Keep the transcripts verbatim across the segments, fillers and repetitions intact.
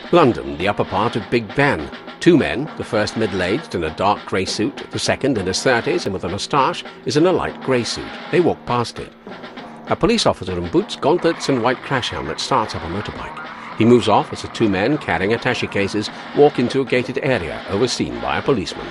London, the upper part of Big Ben. Two men, the first middle-aged in a dark grey suit, the second in his thirties and with a moustache is in a light grey suit. They walk past it. A police officer in boots, gauntlets and white crash helmet starts up a motorbike. He moves off as the two men, carrying attaché cases, walk into a gated area overseen by a policeman.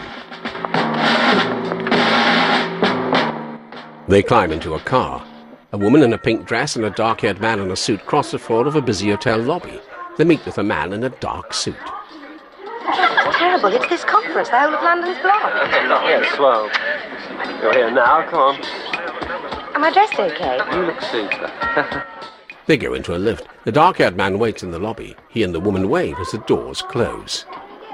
They climb into a car. A woman in a pink dress and a dark-haired man in a suit cross the floor of a busy hotel lobby. They meet with a man in a dark suit. It's terrible. It's this conference. The whole of London's blocked. Yes, well, you're here now. Come on. Am I dressed okay? You look super. They go into a lift. The dark-haired man waits in the lobby. He and the woman wave as the doors close.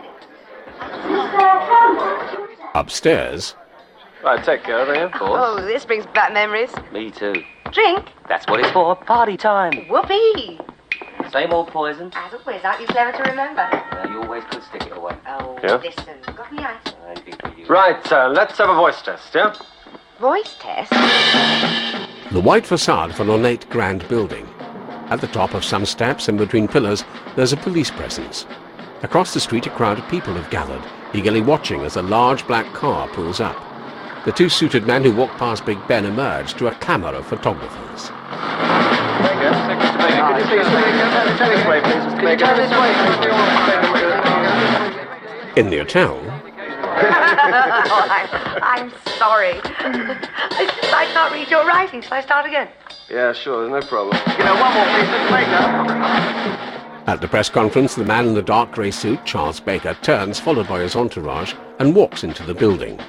Upstairs... Right, take care of the airport. Oh, this brings back memories. Me too. Drink? That's what it's for. Party time. Whoopee. Same old poison. As always, aren't you clever to remember? Uh, you always could stick it away. Oh, Yeah? listen. Got me ice. Anything for you. Right, uh, let's have a voice test, yeah? Voice test? The white facade of an ornate grand building. At the top of some steps and between pillars, there's a police presence. Across the street, a crowd of people have gathered, eagerly watching as a large black car pulls up. The two suited men who walk past Big Ben emerge to a clamour of photographers. Baker, Secretary Baker, could you please turn this way, please, Mister Baker? Turn this way, In the hotel, Oh, I'm, I'm sorry. I, I can't read your writing. Shall I start again? Yeah, sure, there's no problem. You know, one more, please, Mister Baker. at the press conference, the man in the dark grey suit, Charles Baker, turns, followed by his entourage, and walks into the building.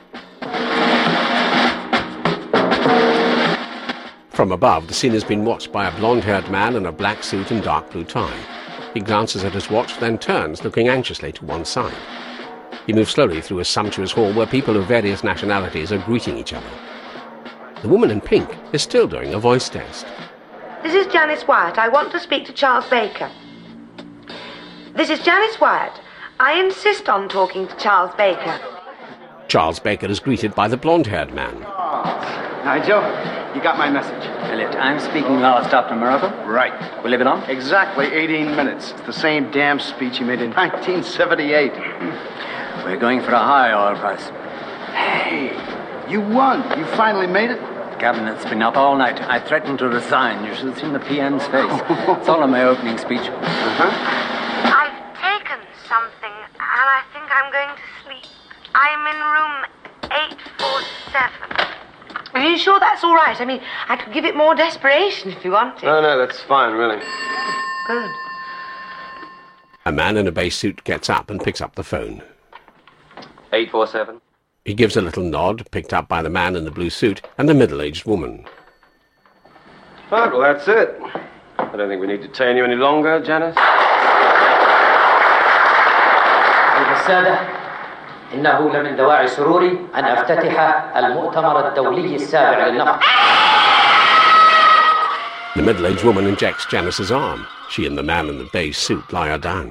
From above, the scene has been watched by a blonde-haired man in a black suit and dark blue tie. He glances at his watch, then turns, looking anxiously to one side. He moves slowly through a sumptuous hall where people of various nationalities are greeting each other. The woman in pink is still doing a voice test. This is Janice Wyatt. I want to speak to Charles Baker. This is Janice Wyatt. I insist on talking to Charles Baker. Charles Baker is greeted by the blonde-haired man. Nigel, you got my message. Elliot, I'm speaking now as Doctor Miracle. Right. We live it on? Exactly eighteen minutes. It's the same damn speech you made in nineteen seventy-eight. We're going for a high oil price. Hey, you won. You finally made it. The cabinet's been up all night. I threatened to resign. You should have seen the P M's face. It's all in my opening speech. Uh-huh. I've taken something, and I think I'm going to sleep. I'm in room eight four seven. Are you sure that's all right? I mean, I could give it more desperation if you wanted. No, no, that's fine, really. Good. A man in a beige suit gets up and picks up the phone. eight four seven. He gives a little nod, picked up by the man in the blue suit and the middle-aged woman. Right, well, that's it. I don't think we need to detain you any longer, Janice. السادة إنه لمن دواعي سروري أن أفتتح المؤتمر الدولي السابع للنفط. The middle-aged woman injects Janice's arm. She and the man in the beige suit lie her down.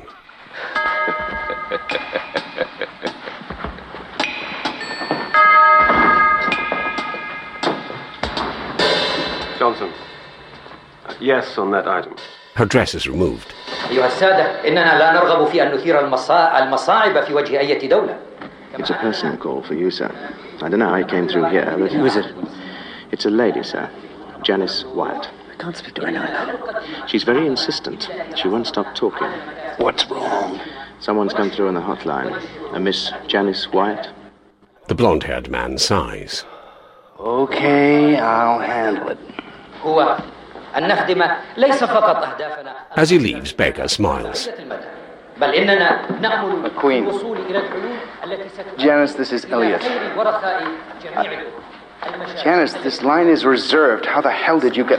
Johnson. Uh, yes on that item. Her dress is removed. أيها السادة إننا لا نرغب في أن نثير المصا- المصاعب في وجه أي دولة. It's a personal call for you, sir. I don't know how you came through here, but... Who is it? It's a lady, sir. Janice Wyatt. I can't speak to anyone. She's very insistent. She won't stop talking. What's wrong? Someone's come through on the hotline. A Miss Janice Wyatt? The blonde-haired man sighs. Okay, I'll handle it. هو أن نخدم ليس فقط أهدافنا. As he leaves, Baker smiles. بل إننا نأمل Queen. الوصول إلى الحلول التي ستكون Janice, this is Elliot. خير ورثاء جميع المشاعر. Janice, this line is reserved. How the hell did you get...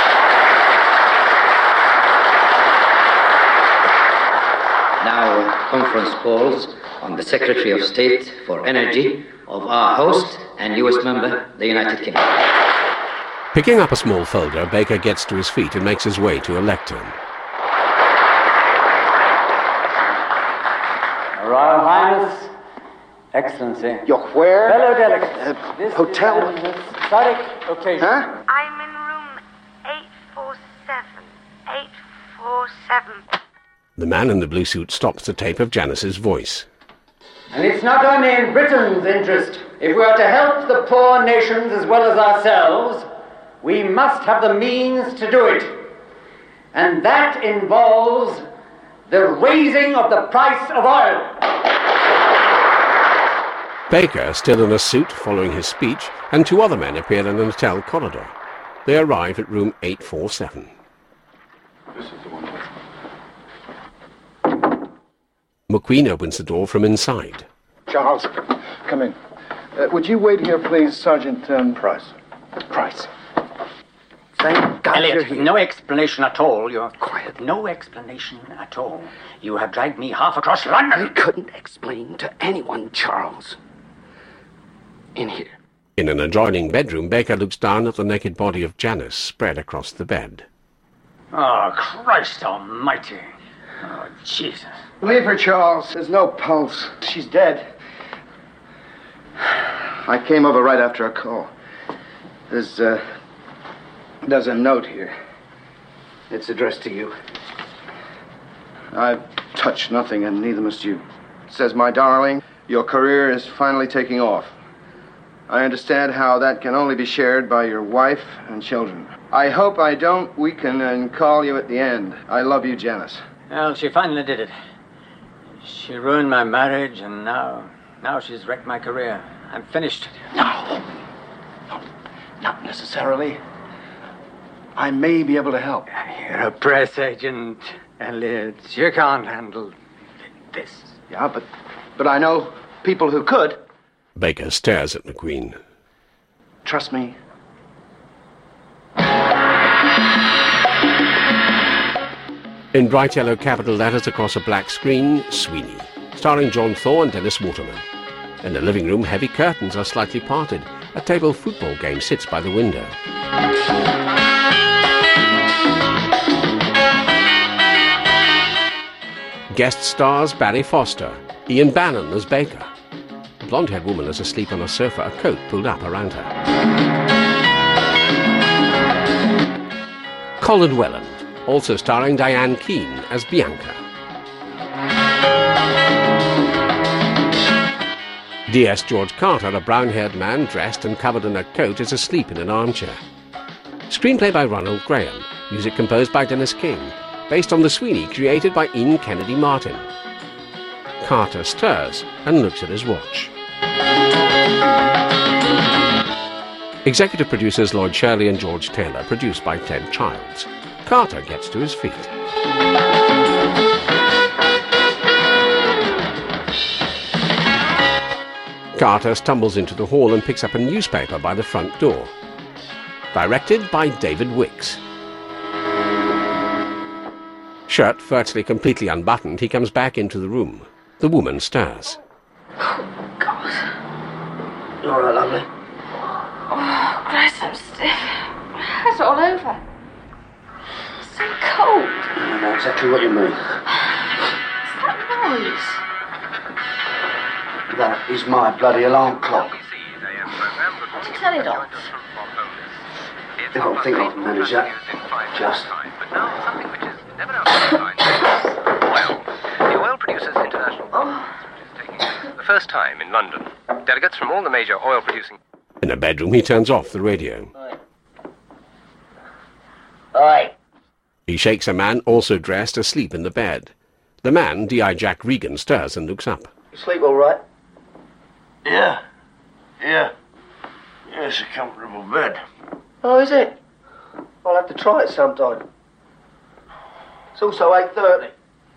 Now, conference calls on the Secretary of State for Energy of our host and U S member, the United Kingdom. Picking up a small folder, Baker gets to his feet and makes his way to a lectern. Royal Highness, Excellency. You're where? Fellow delegates. Uh, This hotel? is an historic occasion. Huh? I'm in room eight four seven. eight four seven. The man in the blue suit stops the tape of Janice's voice. And it's not only in Britain's interest. If we are to help the poor nations as well as ourselves, we must have the means to do it. And that involves the raising of the price of oil. Baker, still in a suit following his speech, and two other men appear in an hotel corridor. They arrive at room eight forty-seven. This is the one. McQueen opens the door from inside. Charles, come in. Uh, would you wait here, please, Sergeant um, Price? Price. Thank God Elliot, you're here. No explanation at all. You're quiet. No explanation at all. You have dragged me half across London. I couldn't explain to anyone, Charles. In here. In an adjoining bedroom, Baker looks down at the naked body of Janice spread across the bed. Oh, Christ almighty. Oh, Jesus. Leave her, Charles. There's no pulse. She's dead. I came over right after a call. There's, uh... There's a note here. It's addressed to you. I've touched nothing, and neither must you. It says, "My darling, your career is finally taking off. I understand how that can only be shared by your wife and children. I hope I don't weaken and call you at the end. I love you, Janice." Well, she finally did it. She ruined my marriage, and now, now she's wrecked my career. I'm finished. No. No, not necessarily. I may be able to help. You're a press agent, Elliot. You can't handle this. Yeah, but, but I know people who could. Baker stares at McQueen. Trust me. In bright yellow capital letters across a black screen, Sweeney, starring John Thaw and Dennis Waterman. In the living room, heavy curtains are slightly parted. A table football game sits by the window. Guest stars Barry Foster, Ian Bannon as Baker. A blonde-haired woman is asleep on a sofa, a coat pulled up around her. Colin Welland, also starring Diane Keane as Bianca. D S George Carter, a brown-haired man dressed and covered in a coat, is asleep in an armchair. Screenplay by Ronald Graham, music composed by Dennis King, based on the Sweeney created by Ian Kennedy Martin. Carter stirs and looks at his watch. Executive producers Lloyd Shirley and George Taylor, produced by Ted Childs. Carter gets to his feet. Carter stumbles into the hall and picks up a newspaper by the front door. Directed by David Wicks. Shirt virtually completely unbuttoned, he comes back into the room. The woman stirs. Oh, God. You all right, lovely? Oh, Christ, I'm stiff. It's all over. It's so cold. I know exactly what you mean. What's that noise? That is my bloody alarm clock. Why did you turn it off? I don't think I can manage that. Just... Well, the Oil Producers International Conference is taking the first time in London. Delegates from all the major oil-producing... In a bedroom, he turns off the radio. Oi. He shakes a man also dressed asleep in the bed. The man, D I Jack Regan, stirs and looks up. You sleep all right? Yeah. Yeah. Yeah, it's a comfortable bed. Oh, is it? I'll have to try it sometime. It's also eight thirty.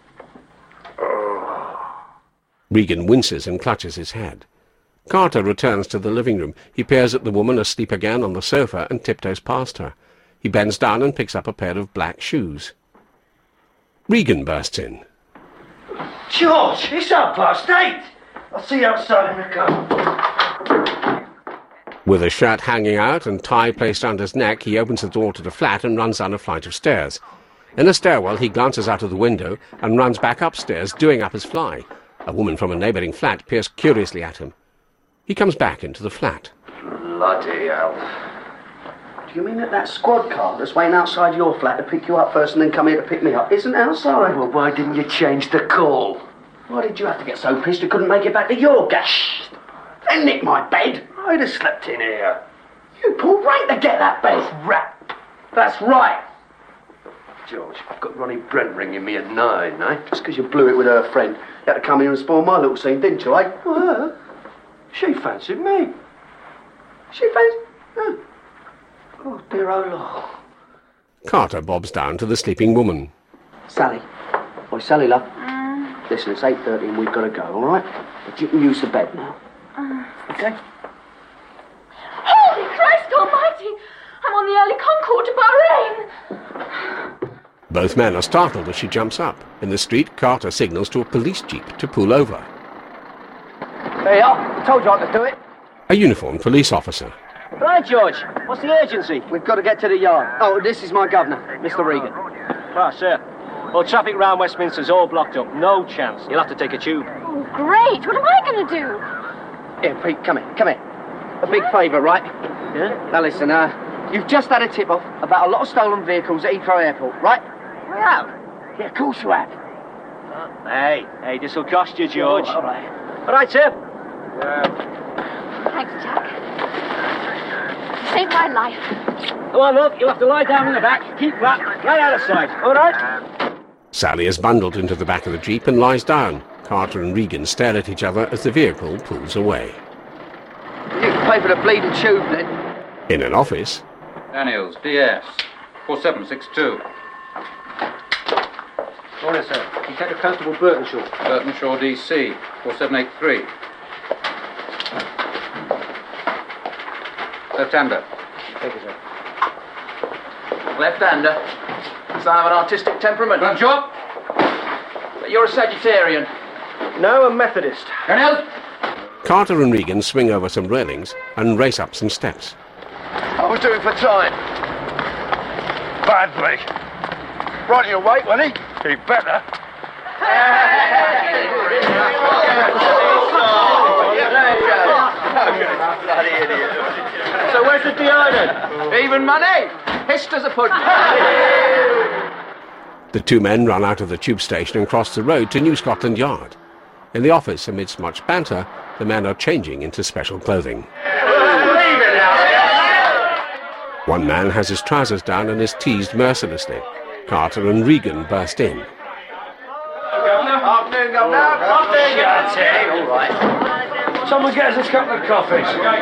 Regan winces and clutches his head. Carter returns to the living room. He peers at the woman asleep again on the sofa and tiptoes past her. He bends down and picks up a pair of black shoes. Regan bursts in. George, it's half past eight. I'll see you outside in the car. With a shirt hanging out and tie placed round his neck, he opens the door to the flat and runs down a flight of stairs. In a stairwell, he glances out of the window and runs back upstairs, doing up his fly. A woman from a neighbouring flat peers curiously at him. He comes back into the flat. Bloody hell. Do you mean that that squad car that's waiting outside your flat to pick you up first and then come here to pick me up isn't outside? Well, why didn't you change the call? Why did you have to get so pissed you couldn't make it back to your gash? Then nick my bed. I'd have slept in here. You pulled rank to get that bed. Crap. That's right. George, I've got Ronnie Brent ringing me at nine, eh? Just because you blew it with her friend, you had to come here and spoil my little scene, didn't you, eh? Well, she fancied me. She fancied... Oh, oh dear, oh, Lord. Carter bobs down to the sleeping woman. Sally. Oi, Sally, love. Mm. Listen, it's eight thirty and we've got to go, all right? But you can use the bed now. Mm. OK? Holy Christ almighty! I'm on the early Concord to Bahrain! Both men are startled as she jumps up. In the street, Carter signals to a police jeep to pull over. There you are. I told you I could do it. A uniformed police officer. Right, George. What's the urgency? We've got to get to the yard. Oh, this is my governor, Mister Regan. Ah, sir. Well, traffic round Westminster's all blocked up. No chance. You'll have to take a tube. Oh, great. What am I going to do? Here, Pete, come here, come here. A big favour, right? Yeah? Now, listen, uh, you've just had a tip-off about a lot of stolen vehicles at Heathrow Airport, right? I have. Yeah, of course you have. Uh, hey, hey, this'll cost you, George. Oh, all right. All right, sir. Thanks, Jack. You saved my life. Come on, love. You'll have to lie down in the back. Keep flat. Right out of sight. All right? Sally is bundled into the back of the jeep and lies down. Carter and Regan stare at each other as the vehicle pulls away. You can pay for the bleeding tube, then. In an office... Daniels, D S, four seven six two. Morning, sir. Detective Constable Burtonshaw. Burtonshaw, D C, four seven eight three. Left-hander. Thank you, sir. Left-hander. Sign of an artistic temperament. Run job? But you're a Sagittarian. No, a Methodist. Daniels? Carter and Regan swing over some railings and race up some steps. I was doing for time. Badly. Ronnie will wait, won't he? He better. So where's the D I then? Even money. Hissed as a pudding. The two men run out of the tube station and cross the road to New Scotland Yard. In the office, amidst much banter, the men are changing into special clothing. One man has his trousers down and is teased mercilessly. Carter and Regan burst in. Afternoon, Governor. Afternoon. All right. Someone get us a couple of coffees.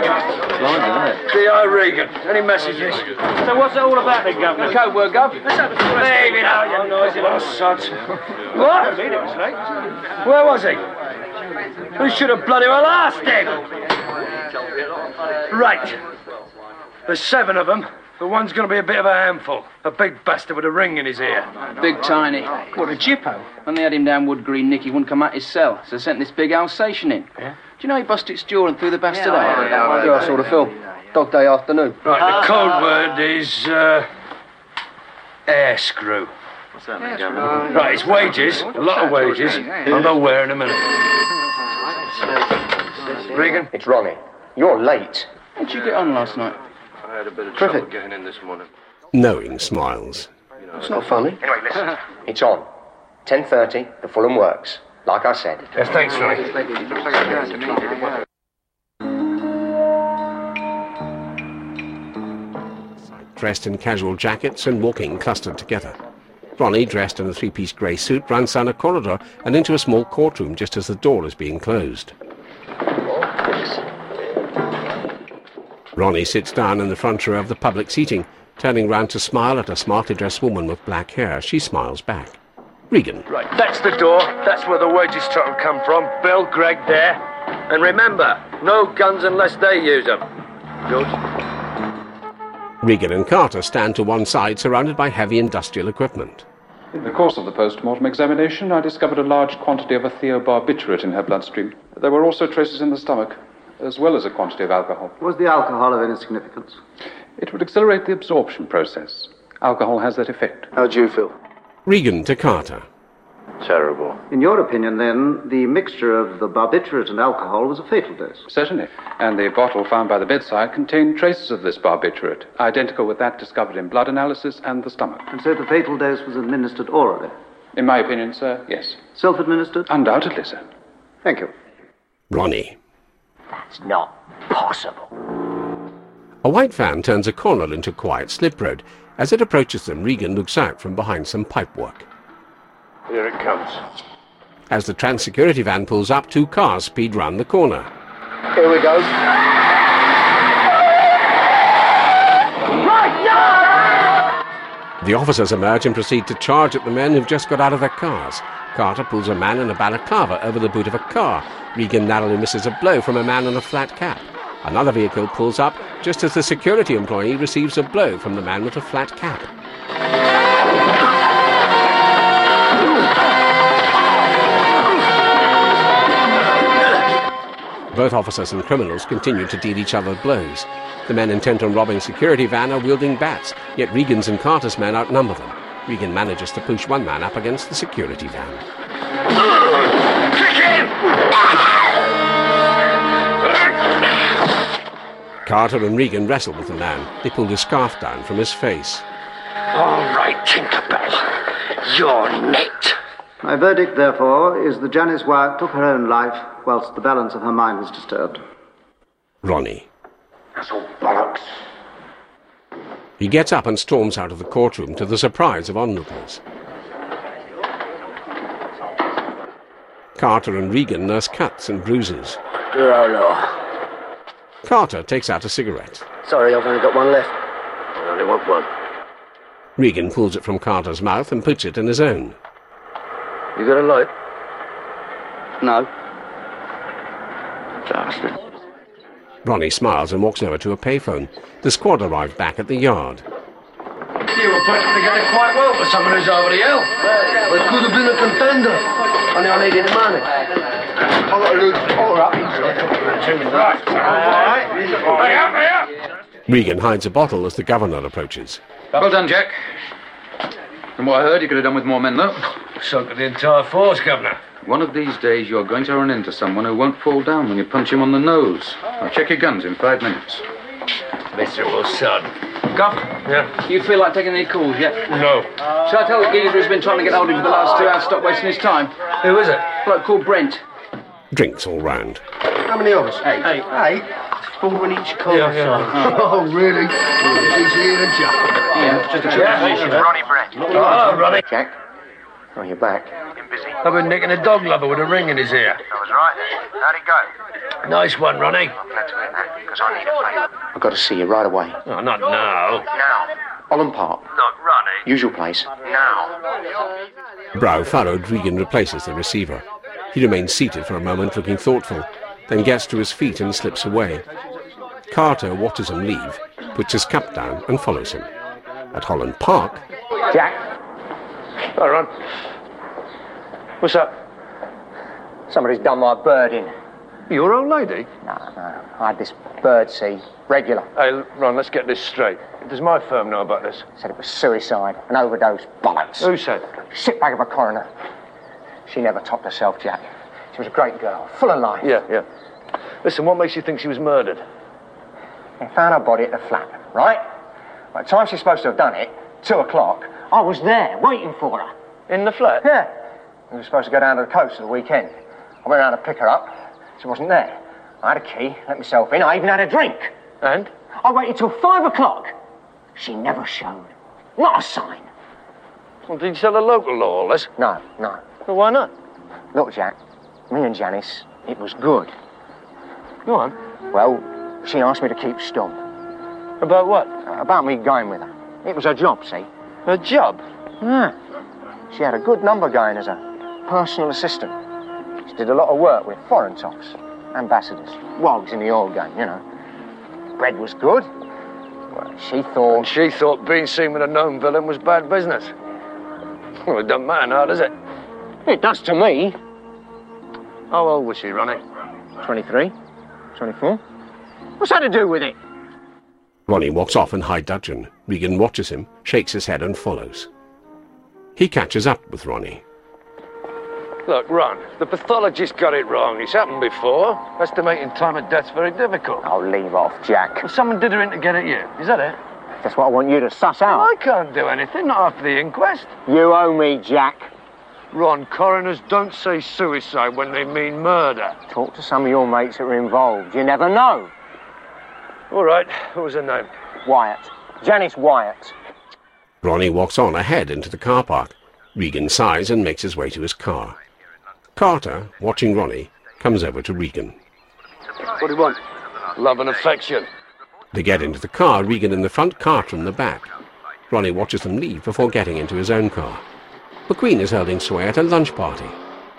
D I Regan. Any messages? So what's it all about then, Governor? Code word, Gov. Leave it out, you noisy little sods. What? I mean, it was late. Where was he? We should have bloody well asked him. Right. There's seven of them, but one's going to be a bit of a handful. A big bastard with a ring in his ear. Big tiny. What, a Jippo? When they had him down Wood Green, Nicky wouldn't come out his cell, so they sent this big Alsatian in. Yeah? Do you know he busted its jaw and threw the bastard out? Yeah, yeah, I saw the film. Dog Day Afternoon. Right, the code word is, uh... air screw. What's that mean, Governor? Right, it's wages, a lot of wages. I'll know where in a minute. Regan? It's Ronnie. You're late. How'd you get on last night? I had a bit of Perfect. trouble getting in this morning. Knowing smiles. It's not funny. Anyway, listen. It's on. ten thirty, the Fulham Works. Like I said. Yes, thanks, Ronnie. Dressed in casual jackets and walking clustered together. Ronnie, dressed in a three-piece grey suit, runs down a corridor and into a small courtroom just as the door is being closed. Ronnie sits down in the front row of the public seating, turning round to smile at a smartly dressed woman with black hair. She smiles back. Regan. Right, that's the door. That's where the wages total come from. Bill, Greg there. And remember, no guns unless they use them. George? Regan and Carter stand to one side, surrounded by heavy industrial equipment. In the course of the post-mortem examination, I discovered a large quantity of a thiobarbiturate in her bloodstream. There were also traces in the stomach, as well as a quantity of alcohol. Was the alcohol of any significance? It would accelerate the absorption process. Alcohol has that effect. How do you feel? Regan to Carter. Terrible. In your opinion, then, the mixture of the barbiturate and alcohol was a fatal dose? Certainly. And the bottle found by the bedside contained traces of this barbiturate, identical with that discovered in blood analysis and the stomach. And so the fatal dose was administered orally? In my opinion, sir, yes. Self-administered? Undoubtedly, sir. Thank you. Ronnie. That's not possible. A white van turns a corner into a quiet slip road. As it approaches them, Regan looks out from behind some pipework. Here it comes. As the trans-security van pulls up, two cars speed round the corner. Here we go. Right, no! The officers emerge and proceed to charge at the men who've just got out of their cars. Carter pulls a man in a balaclava over the boot of a car. Regan narrowly misses a blow from a man in a flat cap. Another vehicle pulls up just as the security employee receives a blow from the man with a flat cap. Both officers and criminals continue to deal each other blows. The men intent on robbing security van are wielding bats, yet Regan's and Carter's men outnumber them. Regan manages to push one man up against the security van. Kick him! Carter and Regan wrestle with the man. They pull his scarf down from his face. All right, Tinkerbell. You're nicked. My verdict, therefore, is that Janice Wyatt took her own life whilst the balance of her mind was disturbed. Ronnie. That's all bollocks. He gets up and storms out of the courtroom to the surprise of onlookers. Carter and Regan nurse cuts and bruises. Oh, Carter takes out a cigarette. no. Sorry, I've only got one left. I only want one. Regan pulls it from Carter's mouth and puts it in his own. You got a light? No. Bastard. Ronnie smiles and walks over to a payphone. The squad arrive back at the yard. You were putting together quite well for someone who's over the hill. Well, it could have been a contender. Only I needed the money. I got to lose all right. Right. Hey, up, hey, up. Regan hides a bottle as the governor approaches. Well done, Jack. From what I heard, you could have done with more men, though. So could the entire force, Governor. One of these days, you're going to run into someone who won't fall down when you punch him on the nose. I'll check your guns in five minutes. Miserable son. Gov, Yeah? you feel like taking any calls yet? No. Shall I tell the geezer who's been trying to get hold of you for the last two hours to stop wasting his time? Who is it? A bloke called Brent. Drinks all round. How many of us? Eight. Eight. Eight? Four in each car. Yeah, yeah. Oh, really? Easy in a job. Yeah, just a Yeah. Ronnie Brett. Oh, Ronnie. Jack? Oh, you're back. Been busy. I've been nicking a dog lover with a ring in his ear. I was right then. How'd it go? Nice one, Ronnie. I'm glad to hear that, because I need a favour. I've got to see you right away. Oh, not now. Now. Holland Park. Not Ronnie. Usual place. Now. Brow furrowed, Regan replaces the receiver. He remains seated for a moment, looking thoughtful, then gets to his feet and slips away. Carter watches him leave, puts his cup down and follows him. At Holland Park... Jack? All right. What's up? Somebody's done my bird in. Your old lady? No, no. I had this bird see. Regular. Hey, Ron, let's get this straight. Does my firm know about this? Said it was suicide. An overdose. Bollocks. Who said? Shitbag of a coroner. She never topped herself, Jack. She was a great girl. Full of life. Yeah, yeah. Listen, what makes you think she was murdered? They found her body at the flat, right? By the time she's supposed to have done it, two o'clock, I was there, waiting for her. In the flat? Yeah. We were supposed to go down to the coast for the weekend. I went around to pick her up. She wasn't there. I had a key, let myself in. I even had a drink. And? I waited till five o'clock. She never showed. Not a sign. Well, did you tell the local law all this? No, no. Well, why not? Look, Jack, me and Janice, it was good. Go on. Well, she asked me to keep stum. About what? Uh, about me going with her. It was her job, see? Her job? Yeah. She had a good number going as a personal assistant. She did a lot of work with foreign tops, ambassadors, wogs in the oil game, you know. Bread was good. Well, she thought... And she thought being seen with a known villain was bad business. Well, it doesn't matter now, does it? It does to me. How old was she, Ronnie? twenty-three, twenty-four. What's that to do with it? Ronnie walks off in high dudgeon. Regan watches him, shakes his head and follows. He catches up with Ronnie. Look, Ron, the pathologist got it wrong. It's happened before. Estimating time of death's very difficult. Oh, leave off, Jack. Well, someone did her in to get at you. Is that it? That's what I want you to suss out. I can't do anything, not after the inquest. You owe me, Jack. Ron, coroners don't say suicide when they mean murder. Talk to some of your mates that were involved. You never know. All right. What was her name? Wyatt. Janice Wyatt. Ronnie walks on ahead into the car park. Regan sighs and makes his way to his car. Carter, watching Ronnie, comes over to Regan. What do you want? Love and affection. They get into the car, Regan in the front, Carter in the back. Ronnie watches them leave before getting into his own car. McQueen is holding sway at a lunch party.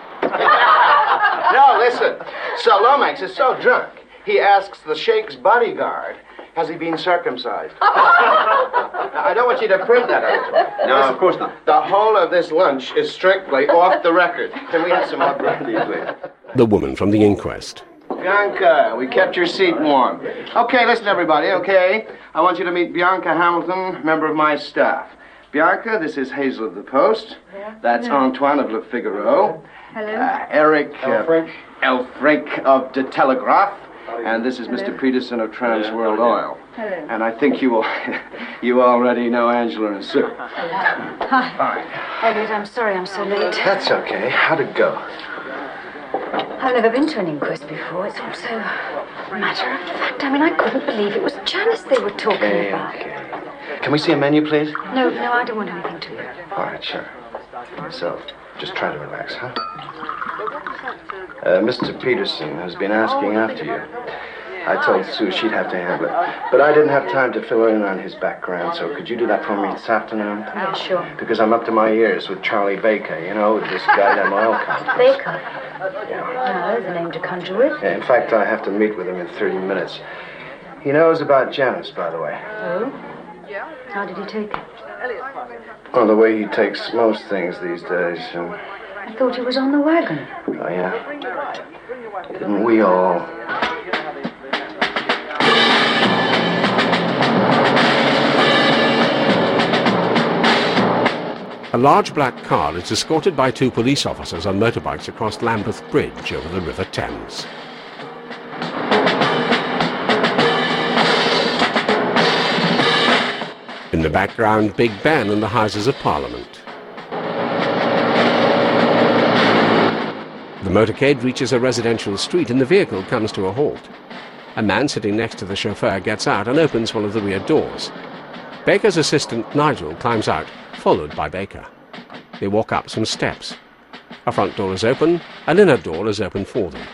No, listen. So Lomax is so drunk, he asks the Sheikh's bodyguard, has he been circumcised? I don't want you to print that out. No, of course not. The whole of this lunch is strictly off the record. Can we have some more brandy, please? The woman from the inquest. Bianca, we kept your seat warm. Okay, listen, everybody, okay? I want you to meet Bianca Hamilton, member of my staff. Bianca, this is Hazel of the Post. That's Antoine of Le Figaro. Hello. Uh, Eric uh, Elfrink of De Telegraph. And this is Mister Peterson of Trans World Oil. Hello. And I think you will, you already know Angela and Sue. Hi. Elliot, I'm sorry I'm so late. That's okay. How'd it go? I've never been to an inquest before. It's all so matter of fact. I mean, I couldn't believe it was Janice they were talking Okay, about. okay. Can we see a menu, please? No, no, I don't want anything to eat. All right, sure. So, just try to relax, huh? Uh, Mister Peterson has been asking after you. I told Sue she'd have to handle it. But I didn't have time to fill her in on his background, so could you do that for me this afternoon? Yeah, sure. Because I'm up to my ears with Charlie Baker, you know, this goddamn oil company. Baker? Yeah. No, there's a name to conjure with. Yeah, in fact, I have to meet with him in thirty minutes. He knows about Janice, by the way. Oh? How did he take it? Well, the way he takes most things these days. Um, I thought he was on the wagon. oh, yeah? Didn't we all? A large black car is escorted by two police officers on motorbikes across Lambeth Bridge over the River Thames. In the background, Big Ben and the Houses of Parliament. The motorcade reaches a residential street and the vehicle comes to a halt. A man sitting next to the chauffeur gets out and opens one of the rear doors. Baker's assistant, Nigel, climbs out, followed by Baker. They walk up some steps. A front door is open, an inner door is open for them.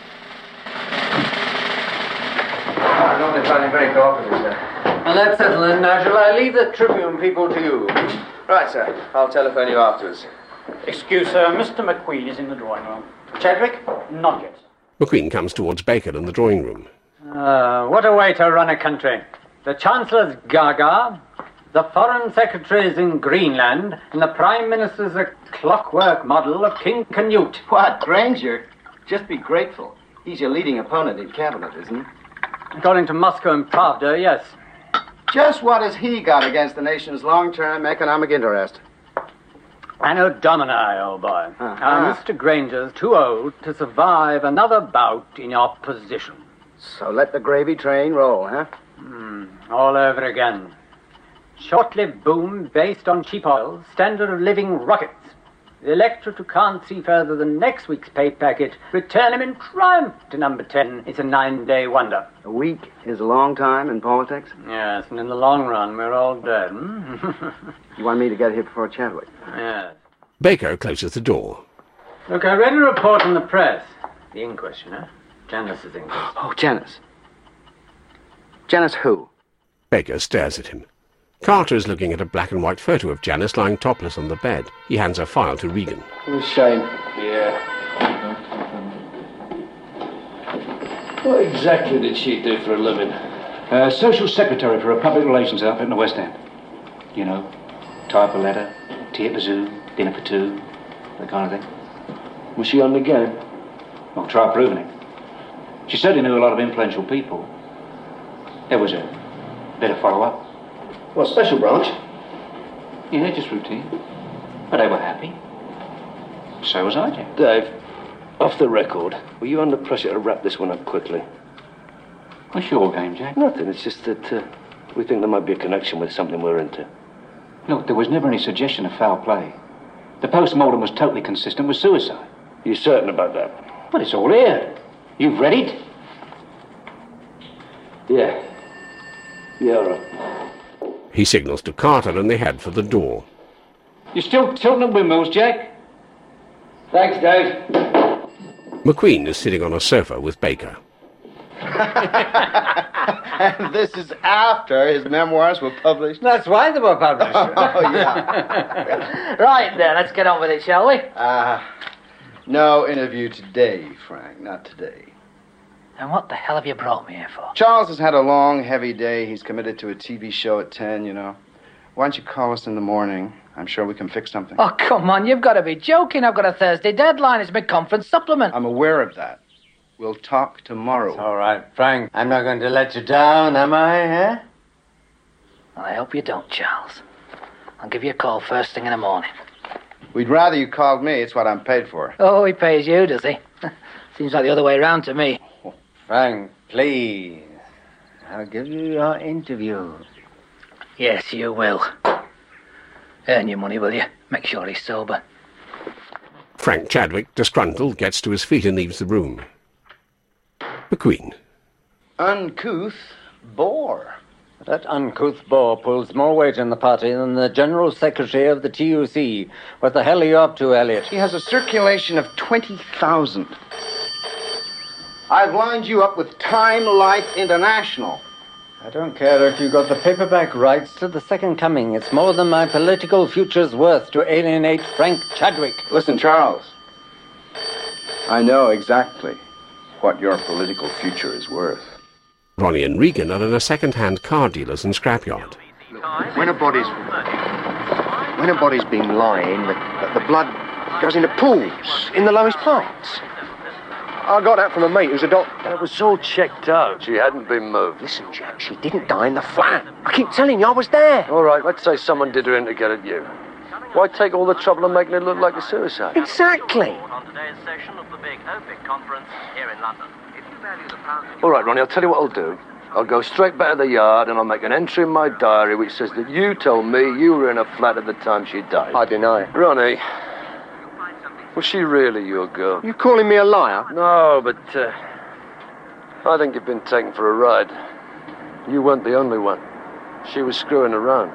I normally find him very cooperative, sir. Well, that's settled then, Nigel. I leave the Tribune people to you. Right, sir. I'll telephone you afterwards. Excuse, sir. Mister McQueen is in the drawing room. Chadwick? Not yet. McQueen comes towards Baker in the drawing room. Uh, what a way to run a country. The Chancellor's gaga, the Foreign Secretary's in Greenland, and the Prime Minister's a clockwork model of King Canute. What, Granger? Just be grateful. He's your leading opponent in cabinet, isn't he? According to Moscow and Pravda, yes. Just what has he got against the nation's long-term economic interest? Anno Domini, old boy. Uh-huh. Now, Mister Granger's too old to survive another bout in your position. So let the gravy train roll, huh? Hmm, all over again. Short-lived boom based on cheap oil, standard of living rockets. The electorate who can't see further than next week's pay packet return him in triumph to number ten. It's a nine-day wonder. A week is a long time in politics? Yes, and in the long run, we're all dead. Hmm? You want me to get here before Chadwick? Yes. Baker closes the door. Look, I read a report in the press. The inquest, you know? Janice's inquest. Oh, Janice. Janice who? Baker stares at him. Carter is looking at a black and white photo of Janice lying topless on the bed. He hands a file to Regan. What a shame. Yeah. What exactly did she do for a living? Uh, social secretary for a public relations outfit in the West End. You know, type a letter, tea at the zoo, dinner for two, that kind of thing. Was she on the game? Well, try proving it. She certainly knew a lot of influential people. There was a bit of follow-up. What, special branch? Yeah, just routine. But they were happy. So was I, Jack. Dave, off the record, were you under pressure to wrap this one up quickly? What's your game, Jack? Nothing, it's just that uh, we think there might be a connection with something we're into. Look, there was never any suggestion of foul play. The post-mortem was totally consistent with suicide. You certain about that? Well, it's all here. You've read it? Yeah. Yeah, all right. He signals to Carter and they head for the door. You still tilting at windmills, Jack? Thanks, Dave. McQueen is sitting on a sofa with Baker. And this is after his memoirs were published. That's why they were published. Oh, yeah. Right, then, let's get on with it, shall we? Uh, no interview today, Frank, not today. And what the hell have you brought me here for? Charles has had a long, heavy day. He's committed to a T V show at ten, you know. Why don't you call us in the morning? I'm sure we can fix something. Oh, come on, you've got to be joking. I've got a Thursday deadline. It's my conference supplement. I'm aware of that. We'll talk tomorrow. It's all right, Frank. I'm not going to let you down, am I, eh? Well, I hope you don't, Charles. I'll give you a call first thing in the morning. We'd rather you called me. It's what I'm paid for. Oh, he pays you, does he? Seems like the other way round to me. Frank, please. I'll give you your interview. Yes, you will. Earn your money, will you? Make sure he's sober. Frank Chadwick, disgruntled, gets to his feet and leaves the room. McQueen. Uncouth bore. That uncouth bore pulls more weight in the party than the General Secretary of the T U C. What the hell are you up to, Elliot? He has a circulation of twenty thousand. I've lined you up with Time Life International. I don't care if you got the paperback rights to The Second Coming. It's more than my political future's worth to alienate Frank Chadwick. Listen, Charles. I know exactly what your political future is worth. Ronnie and Regan are in a second-hand car dealer's and scrapyard. When a body's... When a body's been lying, the, the blood goes into pools in the lowest parts. I got that from a mate who's a doctor. It was all checked out. She hadn't been moved. Listen, Jack, she didn't die in the flat. I keep telling you, I was there. All right, let's say someone did her in to get at you. Why take all the trouble of making it look like a suicide? Exactly. On today's session of the big OPIC conference here in London. If you value the pound... All right, Ronnie, I'll tell you what I'll do. I'll go straight back to the yard and I'll make an entry in my diary which says that you told me you were in a flat at the time she died. I deny it. Ronnie, was she really your girl? You calling me a liar? No, but uh, I think you've been taken for a ride. You weren't the only one. She was screwing around.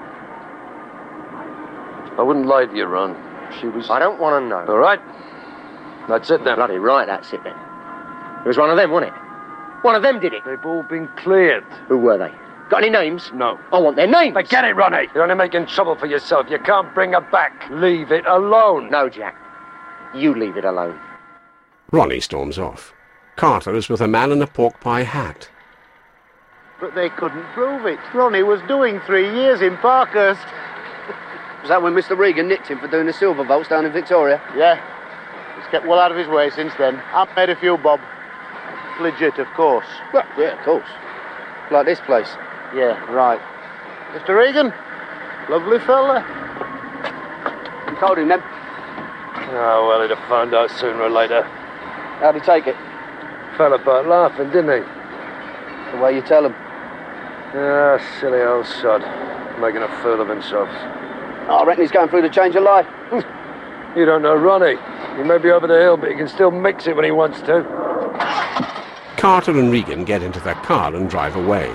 I wouldn't lie to you, Ron. She was... I don't want to know. All right. That's it, then. Bloody right, that's it, then. It was one of them, wasn't it? One of them did it. They've all been cleared. Who were they? Got any names? No. I want their names. Forget it, Ronnie. You're only making trouble for yourself. You can't bring her back. Leave it alone. No, Jack. You leave it alone. Ronnie storms off. Carter is with a man in a pork pie hat. But they couldn't prove it. Ronnie was doing three years in Parkhurst. Was that when Mister Regan nicked him for doing the silver vaults down in Victoria? Yeah. He's kept well out of his way since then. I've made a few bob. Legit, of course. Well, yeah, of course. Like this place. Yeah, right. Mister Regan? Lovely fella. You told him then? Oh, well, he'd have found out sooner or later. How'd he take it? Fell apart laughing, didn't he? The way you tell him. Ah, silly old sod. Making a fool of himself. Oh, I reckon he's going through the change of life. You don't know Ronnie. He may be over the hill, but he can still mix it when he wants to. Carter and Regan get into their car and drive away.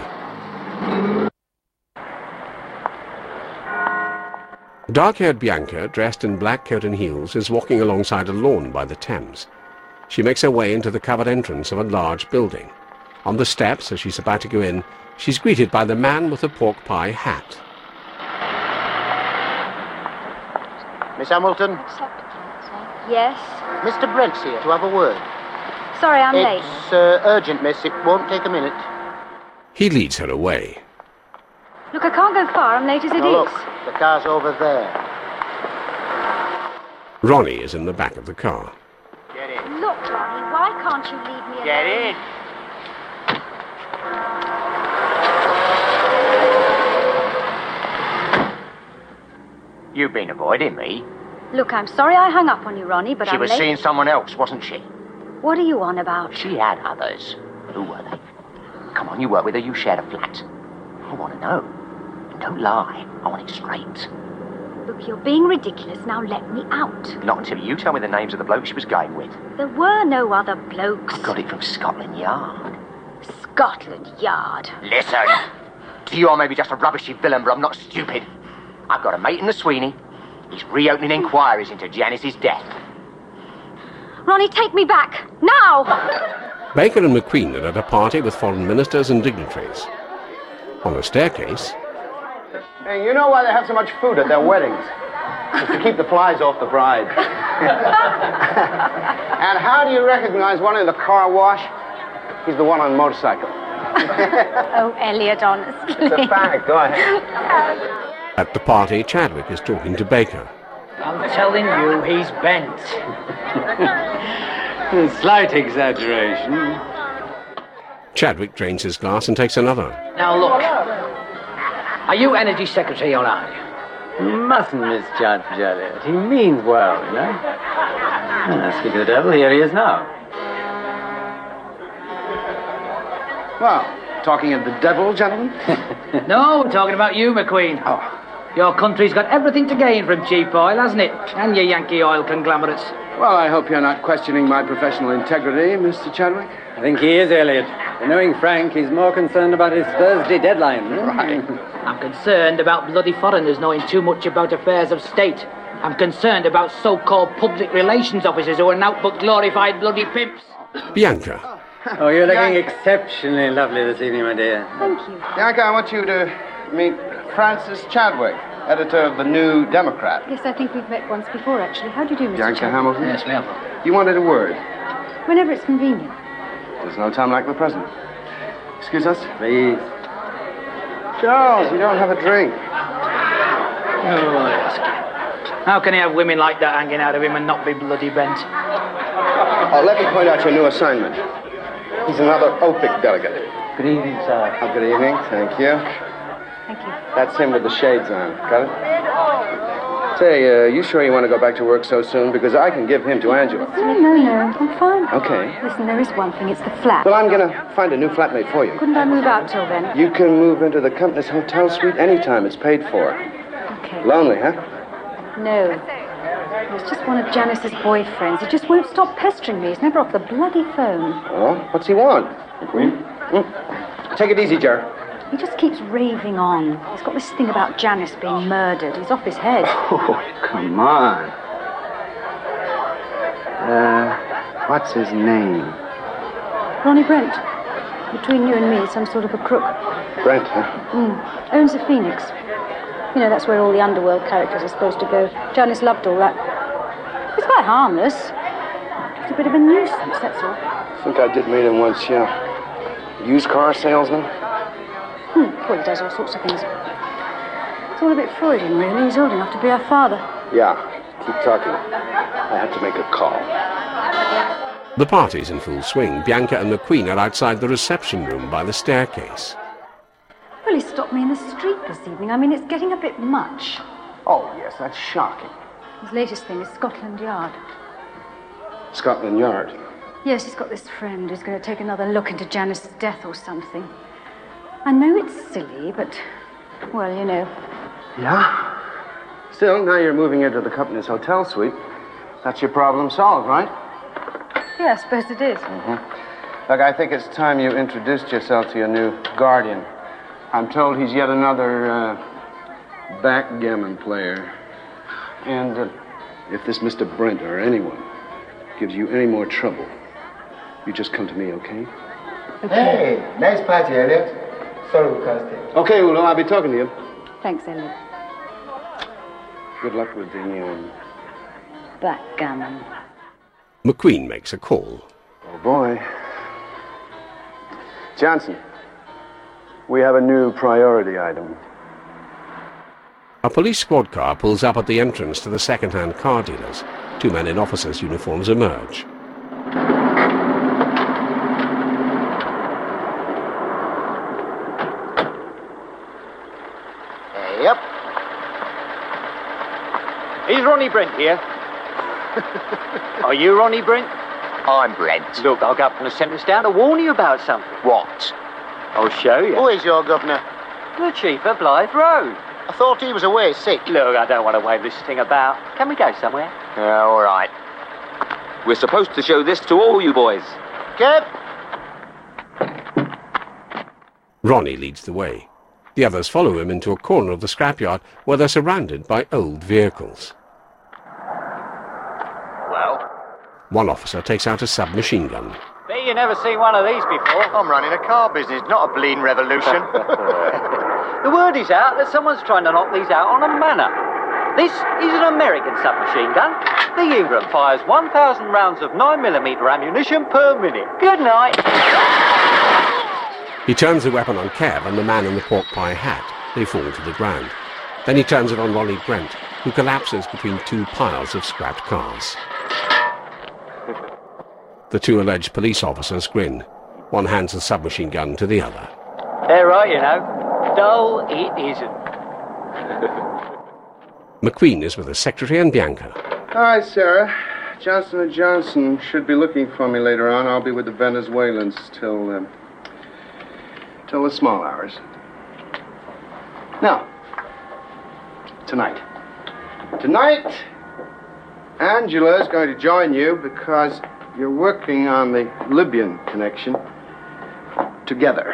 Dark-haired Bianca, dressed in black coat and heels, is walking alongside a lawn by the Thames. She makes her way into the covered entrance of a large building. On the steps, as she's about to go in, she's greeted by the man with the pork pie hat. Miss Hamilton? Yes? Mister Brent's here to have a word. Sorry, I'm late. It's uh, urgent, miss. It won't take a minute. He leads her away. Look, I can't go far. I'm late as it now, is. Look, the car's over there. Ronnie is in the back of the car. Get in. Look, Ronnie, why can't you leave me alone? Get in. You've been avoiding me. Look, I'm sorry I hung up on you, Ronnie, but She I'm was late. seeing someone else, wasn't she? What are you on about? She had others. Who were they? Come on, you work with her, you shared a flat. I want to know. And don't lie. I want it straight. Look, you're being ridiculous. Now let me out. Not until you tell me the names of the blokes she was going with. There were no other blokes. I got it from Scotland Yard. Scotland Yard. Listen. To you, I may be just a rubbishy villain, but I'm not stupid. I've got a mate in the Sweeney. He's reopening inquiries into Janice's death. Ronnie, take me back. Now! Baker and McQueen are at a party with foreign ministers and dignitaries. On a staircase... Hey, you know why they have so much food at their weddings? It's to keep the flies off the bride. And how do you recognize one in the car wash? He's the one on the motorcycle. Oh, Elliot, honestly. It's a fact. Go ahead. At the party, Chadwick is talking to Baker. I'm telling you, he's bent. Slight exaggeration. Chadwick drains his glass and takes another. Now look, are you Energy Secretary or are you? You mustn't misjudge Elliot. He means well, you know. Ah, speaking of the devil, here he is now. Well, talking of the devil, gentlemen? No, we're talking about you, McQueen. Oh. Your country's got everything to gain from cheap oil, hasn't it? And your Yankee oil conglomerates. Well, I hope you're not questioning my professional integrity, Mister Chadwick. I think he is, Elliot. And knowing Frank, he's more concerned about his Thursday deadline. Right. I'm concerned about bloody foreigners knowing too much about affairs of state. I'm concerned about so-called public relations officers who are now but glorified bloody pimps. Bianca. Oh, you're looking exceptionally lovely this evening, my dear. Thank you. Bianca, I want you to meet Francis Chadwick, editor of the New Democrat. Yes, I think we've met once before, actually. How do you do, Mister Bianca Chadwick? Hamilton? Yes, we have. You wanted a word. Whenever it's convenient. There's no time like the present. Excuse us? Please. Charles, you don't have a drink. Oh, I ask you. How can he have women like that hanging out of him and not be bloody bent? Oh, let me point out your new assignment. He's another O P I C delegate. Good evening, sir. Oh, good evening. Thank you. Thank you. That's him with the shades on. Got it? Say, uh, you sure you want to go back to work so soon? Because I can give him to Angela. No, no, no. I'm fine. Okay. Listen, there is one thing. It's the flat. Well, I'm going to find a new flatmate for you. Couldn't I move out till then? You can move into the company's hotel suite anytime. It's paid for. Okay. Lonely, huh? No. He's just one of Janice's boyfriends. He just won't stop pestering me. He's never off the bloody phone. Oh, what's he want? McQueen? Mm. Take it easy, Jer. He just keeps raving on. He's got this thing about Janice being murdered. He's off his head. Oh, come on. Uh, what's his name? Ronnie Brent. Between you and me, some sort of a crook. Brent, huh? Mm. Owns the Phoenix. You know, that's where all the underworld characters are supposed to go. Janice loved all that. He's quite harmless. He's a bit of a nuisance, that's all. I think I did meet him once, yeah. Used car salesman? Hmm. Well, he does all sorts of things. It's all a bit Freudian, really. He's old enough to be our father. Yeah. Keep talking. I have to make a call. The party's in full swing. Bianca and McQueen are outside the reception room by the staircase. Well, he stopped me in the street this evening. I mean, it's getting a bit much. Oh, yes, that's shocking. His latest thing is Scotland Yard. Scotland Yard? Yes, he's got this friend who's going to take another look into Janice's death or something. I know it's silly, but, well, you know. Yeah? Still, now you're moving into the company's hotel suite. That's your problem solved, right? Yeah, I suppose it is. Mm-hmm. Look, I think it's time you introduced yourself to your new guardian. I'm told he's yet another uh, backgammon player. And uh, if this Mister Brent or anyone gives you any more trouble, you just come to me, okay? Hey, nice party, Elliot. Sorry we can't stay. Okay, Ulo, I'll be talking to you. Thanks, Elliot. Good luck with the, um... backgammon. McQueen makes a call. Oh, boy. Johnson, we have a new priority item. A police squad car pulls up at the entrance to the second-hand car dealers. Two men in officers' uniforms emerge. Yep. Is Ronnie Brent here? Are you Ronnie Brent? I'm Brent. Look, our governor sent us down to warn you about something. What? I'll show you. Who is your governor? The chief of Blythe Road. I thought he was away sick. Look, I don't want to wave this thing about. Can we go somewhere? Yeah, all right. We're supposed to show this to all you boys. Kev? Ronnie leads the way. The others follow him into a corner of the scrapyard where they're surrounded by old vehicles. Well? One officer takes out a submachine gun. Bet you never seen one of these before. I'm running a car business, not a bleeding revolution. The word is out that someone's trying to knock these out on a manor. This is an American submachine gun. The Ingram fires one thousand rounds of nine millimeter ammunition per minute. Good night. He turns the weapon on Kev and the man in the pork pie hat. They fall to the ground. Then he turns it on Ronnie Brent, who collapses between two piles of scrapped cars. The two alleged police officers grin. One hands the submachine gun to the other. They're right, you know. Dull it isn't. McQueen is with his secretary and Bianca. Hi, Sarah. Johnson and Johnson should be looking for me later on. I'll be with the Venezuelans till, um, till the small hours. Now, tonight. Tonight, Angela is going to join you because you're working on the Libyan connection together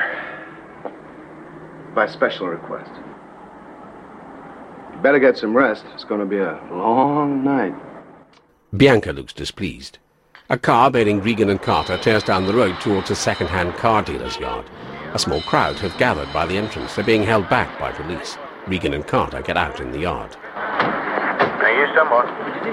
by special request. You better get some rest. It's going to be a long night. Bianca looks displeased. A car bearing Regan and Carter tears down the road towards a second-hand car dealer's yard. A small crowd have gathered by the entrance. They're being held back by police. Regan and Carter get out in the yard. Are you someone?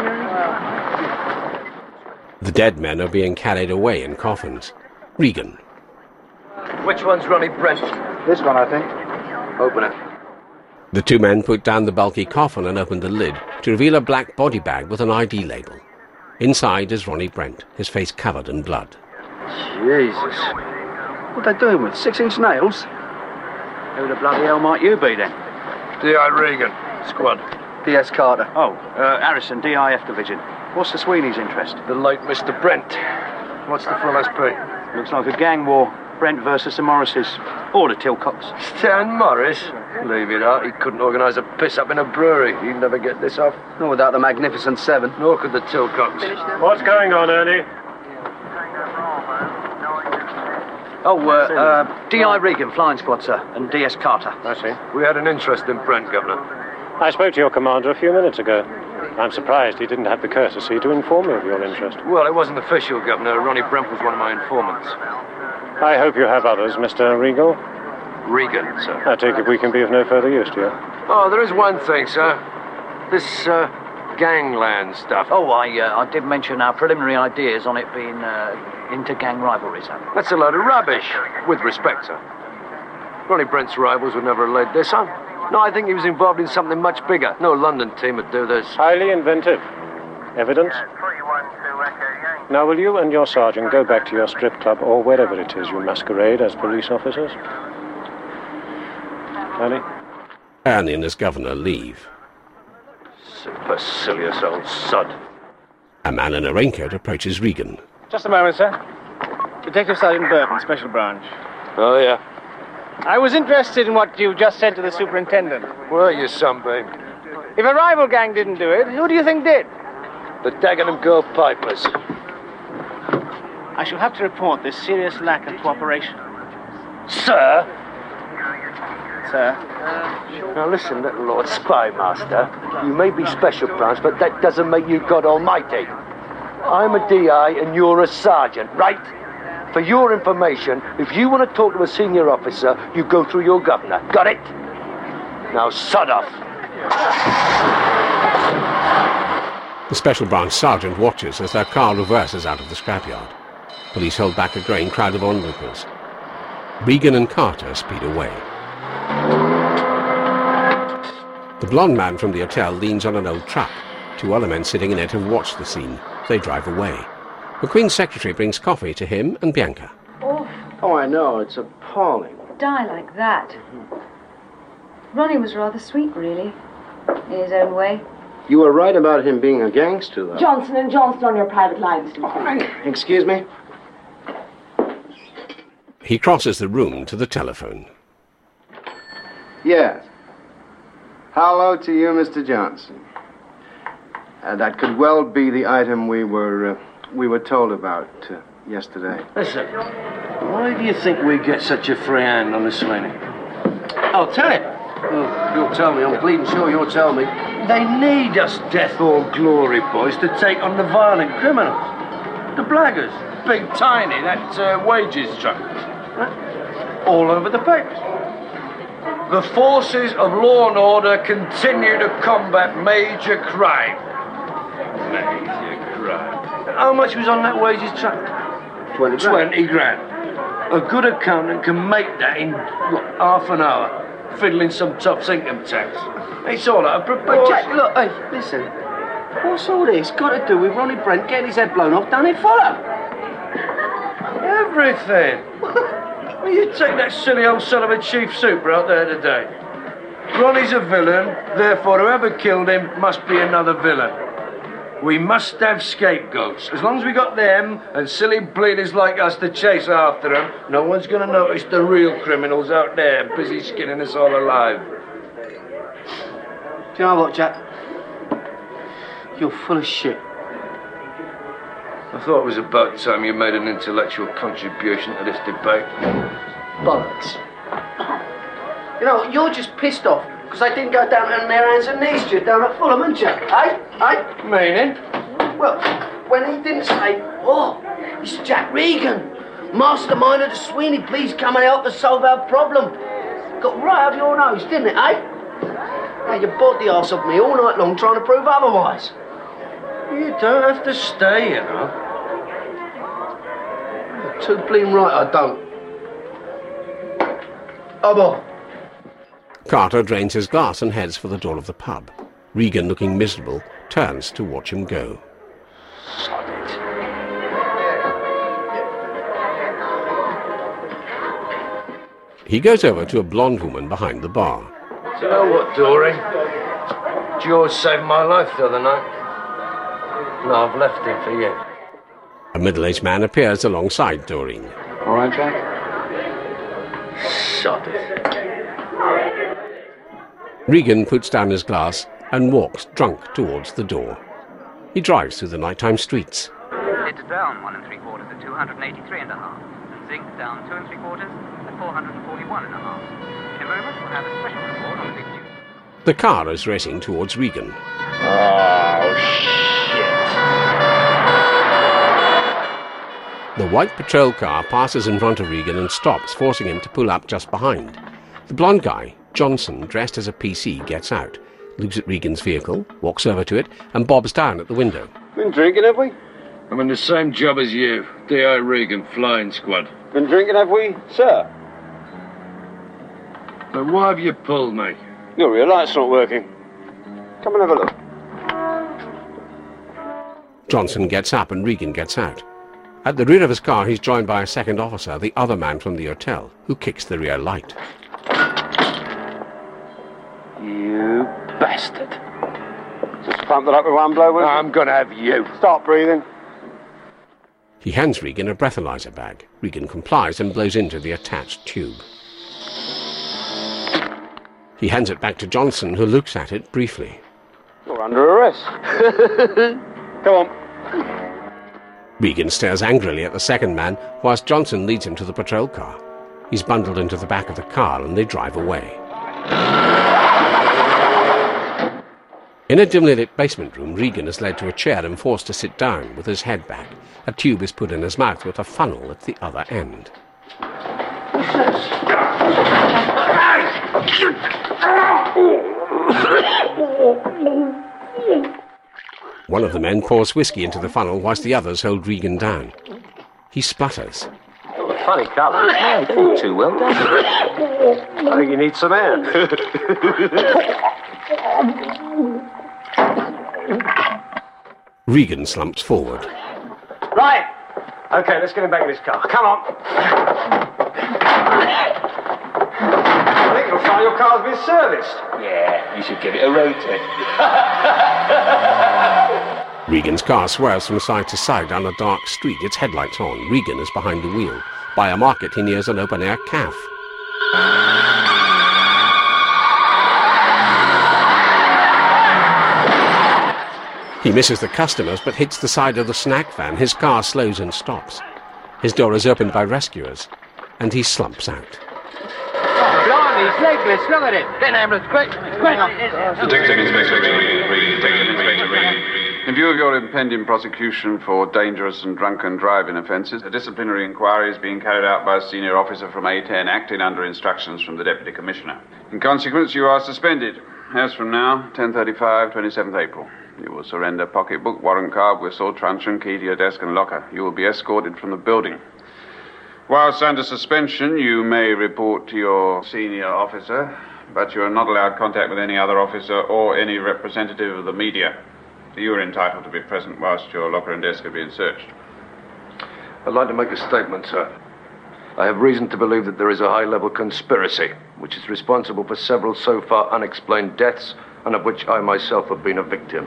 The dead men are being carried away in coffins. Regan. Which one's Ronnie Brent? This one, I think. Open it. The two men put down the bulky coffin and open the lid to reveal a black body bag with an I D label. Inside is Ronnie Brent, his face covered in blood. Jesus. What are they doing with six-inch nails? Who the bloody hell might you be, then? D I Regan, squad. D S Carter. Oh, uh, Harrison, D I F Division. What's the Sweeney's interest? The late Mister Brent. What's the full S P? Looks like a gang war. Brent versus the Morrises. Or the Tilcocks. Stan Morris? Leave it out. He couldn't organise a piss-up in a brewery. He'd never get this off. Not without the Magnificent Seven. Nor could the Tilcocks. What's going on, Ernie? Oh, uh, uh, D I Regan, flying squad, sir, and D S Carter. I see. We had an interest in Brent, Governor. I spoke to your commander a few minutes ago. I'm surprised he didn't have the courtesy to inform me of your interest. Well, it wasn't official, Governor. Ronnie Brent was one of my informants. I hope you have others, Mister Regal. Regan, sir. I take it we can be of no further use to you. Oh, there is one thing, sir. This, uh, gangland stuff. Oh, I, uh, I did mention our preliminary ideas on it being, uh, inter-gang rivalry, sir. That's a load of rubbish. With respect, sir. Ronnie Brent's rivals would never have laid this on. No, I think he was involved in something much bigger. No London team would do this. Highly inventive. Evidence? Now, will you and your sergeant go back to your strip club or wherever it is you masquerade as police officers? Ernie? Ernie and his governor leave. Supercilious old sod. A man in a raincoat approaches Regan. Just a moment, sir. Detective Sergeant Burton, Special Branch. Oh, yeah. I was interested in what you just said to the superintendent. Well, you sunbeam. If a rival gang didn't do it, who do you think did? The Dagenham Girl Pipers. I shall have to report this serious lack of cooperation. Sir? Sir? Now listen, little Lord Spymaster. You may be Special Branch, but that doesn't make you God Almighty. I'm a D I and you're a sergeant, right? For your information, if you want to talk to a senior officer, you go through your governor. Got it? Now, sod off. The Special Branch sergeant watches as their car reverses out of the scrapyard. Police hold back a growing crowd of onlookers. Regan and Carter speed away. The blonde man from the hotel leans on an old truck. Two other men sitting in it have watched the scene. They drive away. McQueen's secretary brings coffee to him and Bianca. Oh, Oh, I know. It's appalling. die like that. Ronnie was rather sweet, really, in his own way. You were right about him being a gangster, though. Johnson and Johnson on your private line, Mister McCoy. Excuse me? He crosses the room to the telephone. Yes. Hello to you, Mister Johnson. Uh, that could well be the item we were uh, we were told about uh, yesterday. Listen, why do you think we get such a free hand on the Sweeney? I'll tell you. Well, you'll tell me. I'm bleeding sure you'll tell me. They need us death or glory boys to take on the violent criminals. The blaggers. Big Tiny, that uh, wages truck. Huh? All over the papers. The forces of law and order continue to combat major crime. Major crime. How much was on that wages truck? Twenty grand. Twenty grand. A good accountant can make that in, what, half an hour. Fiddling some tough income tax. It's all out of proportion. But Jack, look, hey, listen. What's all this got to do with Ronnie Brent getting his head blown off down in Fulham? Everything. Well, you take that silly old son of a chief super out there today. Ronnie's a villain, therefore whoever killed him must be another villain. We must have scapegoats. As long as we got them and silly bleeders like us to chase after them, no one's going to notice the real criminals out there busy skinning us all alive. Do you know what, Jack? You're full of shit. I thought it was about time you made an intellectual contribution to this debate. Bollocks. You know, you're just pissed off because I didn't go down on their hands and knees to you down at Fulham, aren't you? Eh? Eh? Meaning? Well, when he didn't say, oh, it's Jack Regan, mastermind of the Sweeney, please come and help us solve our problem. Got right up your nose, didn't it, eh? Now you bought the arse off me all night long trying to prove otherwise. You don't have to stay, you know. Too bleem right I don't. Oh, boy. Carter drains his glass and heads for the door of the pub. Regan, looking miserable, turns to watch him go. Sod it. He goes over to a blonde woman behind the bar. Do you know what, Dory? George saved my life the other night. No, I've left him for you. A middle-aged man appears alongside Doreen. All right, Jack? Sod it. Regan puts down his glass and walks drunk towards the door. He drives through the nighttime streets. It's down one and three quarters at two hundred eighty-three and a half. And zinc down two and three quarters at four hundred forty-one and a half. In a moment, we'll have a special report on the big news. The car is racing towards Regan. Oh, shit. The white patrol car passes in front of Regan and stops, forcing him to pull up just behind. The blonde guy, Johnson, dressed as a P C, gets out, looks at Regan's vehicle, walks over to it, and bobs down at the window. Been drinking, have we? I'm in the same job as you. D I Regan, flying squad. Been drinking, have we, sir? But why have you pulled me? Your rear light's not working. Come and have a look. Johnson gets up and Regan gets out. At the rear of his car, he's joined by a second officer, the other man from the hotel, who kicks the rear light. You bastard. Just pumped it up with one blow, will you? I'm gonna have you. Start breathing. He hands Regan a breathalyzer bag. Regan complies and blows into the attached tube. He hands it back to Johnson, who looks at it briefly. You're under arrest. Come on. Regan stares angrily at the second man, whilst Johnson leads him to the patrol car. He's bundled into the back of the car and they drive away. In a dimly lit basement room, Regan is led to a chair and forced to sit down with his head back. A tube is put in his mouth with a funnel at the other end. One of the men pours whiskey into the funnel whilst the others hold Regan down. He splutters. Funny colour. Yeah, don't look too well, does it? I think you need some air. Regan slumps forward. Right. Okay, let's get him back in his car. Come on. I think you'll while your car's been serviced. Yeah, you should give it a rotate. Regan's car swerves from side to side down a dark street, its headlights on. Regan is behind the wheel. By a market, he nears an open-air cafe. He misses the customers, but hits the side of the snack van. His car slows and stops. His door is opened by rescuers, and he slumps out. Oh, blimey, he's legless. Look at it. Get an ambulance, quick. Quick. Detective Inspector Reed, Reed, Detective Inspector Reed. In view of your impending prosecution for dangerous and drunken driving offences, a disciplinary inquiry is being carried out by a senior officer from A ten, acting under instructions from the Deputy Commissioner. In consequence, you are suspended. As from now, ten thirty-five, twenty-seventh April. You will surrender pocketbook, warrant card, whistle, truncheon, key to your desk and locker. You will be escorted from the building. Whilst under suspension, you may report to your senior officer, but you are not allowed contact with any other officer or any representative of the media. You are entitled to be present whilst your locker and desk are being searched. I'd like to make a statement, sir. I have reason to believe that there is a high-level conspiracy which is responsible for several so far unexplained deaths, and of which I myself have been a victim.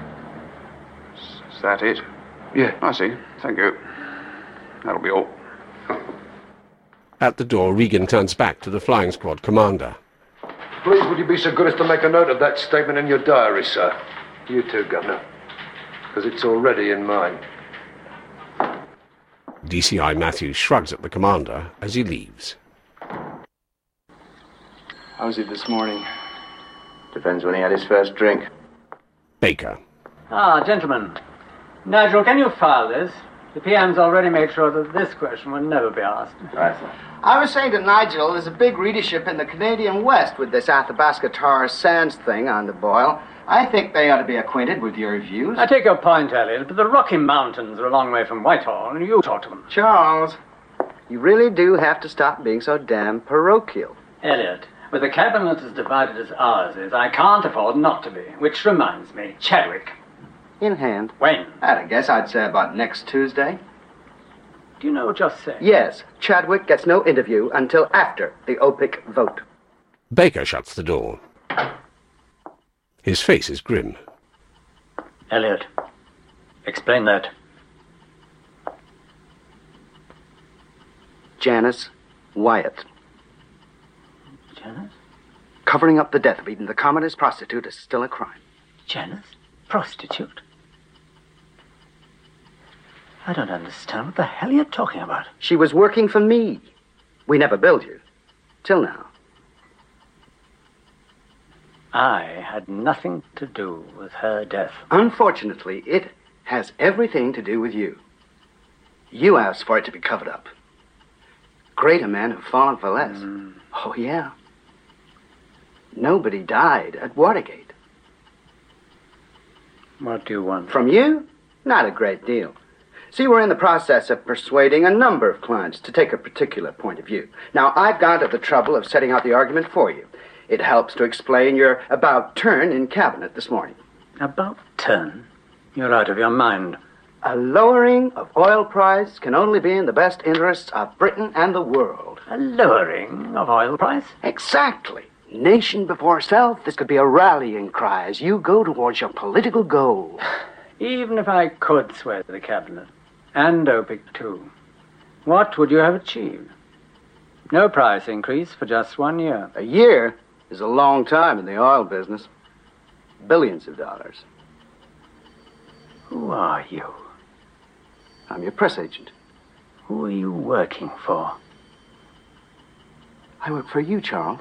Is that it? Yeah. I see. Thank you. That'll be all. At the door, Regan turns back to the flying squad commander. Please, would you be so good as to make a note of that statement in your diary, sir? You too, Governor. Because it's already in mine. D C I Matthews shrugs at the commander as he leaves. How was he this morning? Depends when he had his first drink. Baker. Ah, gentlemen. Nigel, can you file this? The P M's already made sure that this question will never be asked. Right, sir. I was saying to Nigel, there's a big readership in the Canadian West with this Athabasca tar sands thing on the boil. I think they ought to be acquainted with your views. I take your point, Elliot, but the Rocky Mountains are a long way from Whitehall, and you talk to them. Charles, you really do have to stop being so damn parochial. Elliot, with a cabinet as divided as ours is, I can't afford not to be. Which reminds me, Chadwick. In hand. When? I guess I'd say about next Tuesday. Do you know what you're saying? Yes, Chadwick gets no interview until after the O P I C vote. Baker shuts the door. His face is grim. Elliot, explain that. Janice Wyatt. Janice? Covering up the death of even the commonest prostitute is still a crime. Janice? Prostitute? I don't understand what the hell you're talking about. She was working for me. We never billed you. Till now. I had nothing to do with her death. Unfortunately, it has everything to do with you. You asked for it to be covered up. Greater men have fallen for less. Mm. Oh, yeah. Nobody died at Watergate. What do you want? From you? Not a great deal. See, we're in the process of persuading a number of clients to take a particular point of view. Now, I've gone to the trouble of setting out the argument for you. It helps to explain your about turn in cabinet this morning. About turn? You're out of your mind. A lowering of oil price can only be in the best interests of Britain and the world. A lowering of oil price? Exactly. Nation before self, this could be a rallying cry as you go towards your political goal. Even if I could sway the cabinet, and O P I C too, what would you have achieved? No price increase for just one year. A year is a long time in the oil business. Billions of dollars. Who are you? I'm your press agent. Who are you working for? I work for you, Charles.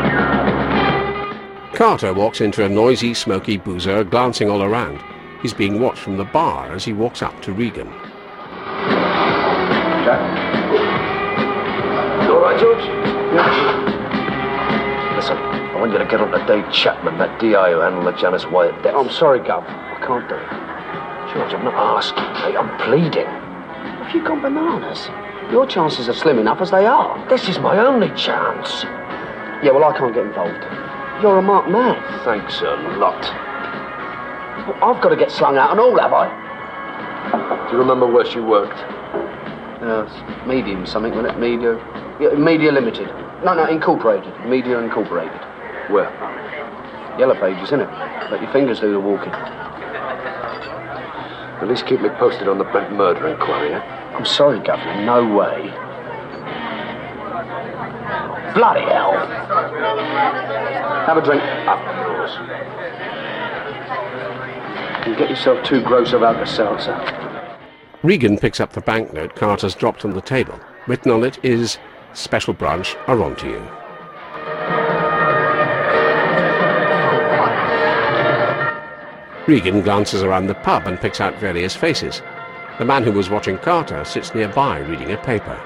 Carter walks into a noisy, smoky boozer, glancing all around. He's being watched from the bar as he walks up to Regan. Jack? You all right, George? Yeah. Listen, I want you to get on to Dave Chapman, that D I who handled the Janice Wyatt death. Oh, I'm sorry, Gov. I can't do it. George, I'm not asking, mate. I'm pleading. Have you gone bananas? Your chances are slim enough as they are. This is my only chance. Yeah, well, I can't get involved. You're a marked man. Thanks a lot. Well, I've got to get slung out and all, have I? Do you remember where she worked? Uh, medium something, wasn't it? Media... Yeah, Media Limited. No, no, Incorporated. Media Incorporated. Where? Yellow Pages, isn't it? Let your fingers do the walking. At least keep me posted on the Brent murder inquiry, eh? I'm sorry, Governor, no way. Bloody hell. Have a drink. Up yours. You get yourself too gross about the seltzer. Regan picks up the banknote Carter's dropped on the table. Written on it is, Special Branch are on to you. Regan glances around the pub and picks out various faces. The man who was watching Carter sits nearby reading a paper.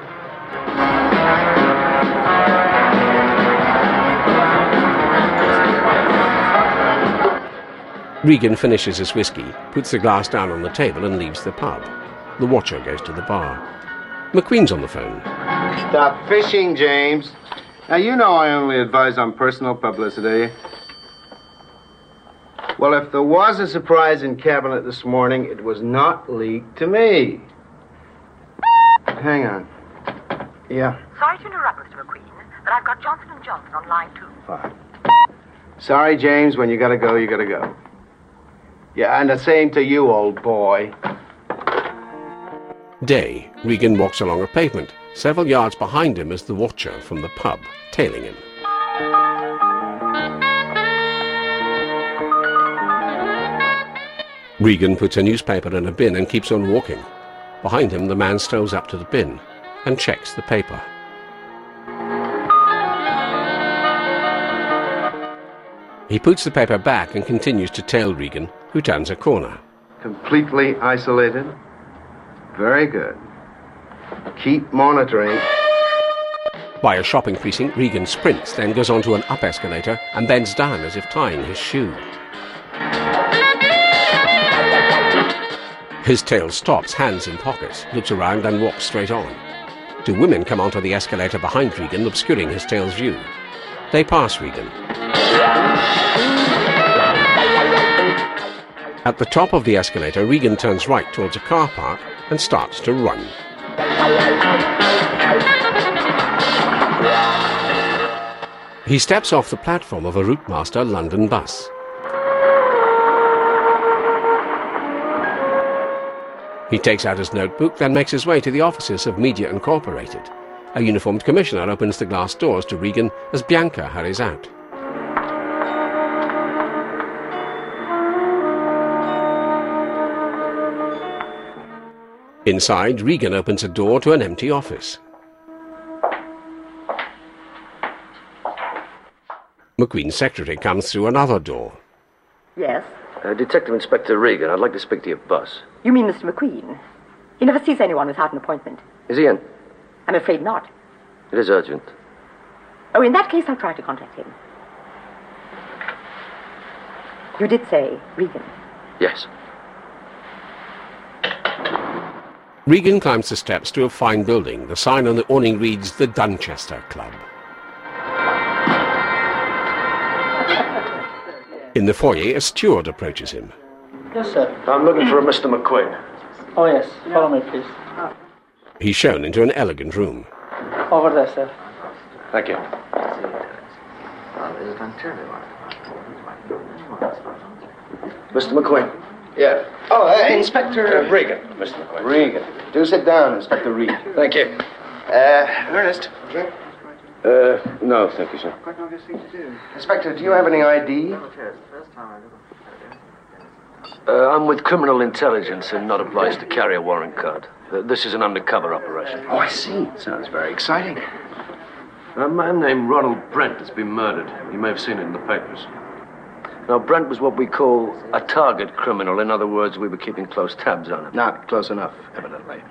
Regan finishes his whiskey, puts the glass down on the table and leaves the pub. The watcher goes to the bar. McQueen's on the phone. Stop fishing, James. Now, you know I only advise on personal publicity. Well, if there was a surprise in Cabinet this morning, it was not leaked to me. Hang on. Yeah, Sorry to interrupt, Mister McQueen, but I've got Johnson and Johnson on line two. fine. Sorry, James, when you gotta go, you gotta go. Yeah, and the same to you, old boy. Day, Regan walks along a pavement. Several yards behind him is the watcher from the pub, tailing him. Regan puts a newspaper in a bin and keeps on walking. Behind him, the man strolls up to the bin and checks the paper. He puts the paper back and continues to tail Regan, who turns a corner. Completely isolated? Very good. Keep monitoring. By a shopping precinct, Regan sprints, then goes onto an up escalator and bends down as if tying his shoe. His tail stops, hands in pockets, looks around and walks straight on. Two women come onto the escalator behind Regan, obscuring his tail's view. They pass Regan. At the top of the escalator, Regan turns right towards a car park and starts to run. He steps off the platform of a Routemaster London bus. He takes out his notebook, then makes his way to the offices of Media Incorporated. A uniformed commissioner opens the glass doors to Regan as Bianca hurries out. Inside, Regan opens a door to an empty office. McQueen's secretary comes through another door. Yes? Uh, Detective Inspector Regan, I'd like to speak to your boss. You mean Mister McQueen? He never sees anyone without an appointment. Is he in? I'm afraid not. It is urgent. Oh, in that case, I'll try to contact him. You did say Regan. Yes. Regan climbs the steps to a fine building. The sign on the awning reads, The Dunchester Club. In the foyer, a steward approaches him. Yes, sir. I'm looking for a Mister McQueen. Oh, yes. Follow me, please. He's shown into an elegant room. Over there, sir. Thank you. Mister McQueen. Yeah. Oh, hey. Inspector uh, Regan, Mister McQueen. Regan. Do sit down, Inspector Reed. Thank you. Uh, Ernest. Uh, no, thank you, sir. Inspector, do you have any I D? Uh, I'm with criminal intelligence and not obliged to carry a warrant card. Uh, this is an undercover operation. Oh, I see. Sounds very exciting. A man named Ronald Brent has been murdered. You may have seen it in the papers. Now, Brent was what we call a target criminal. In other words, we were keeping close tabs on him. Not close enough, evidently.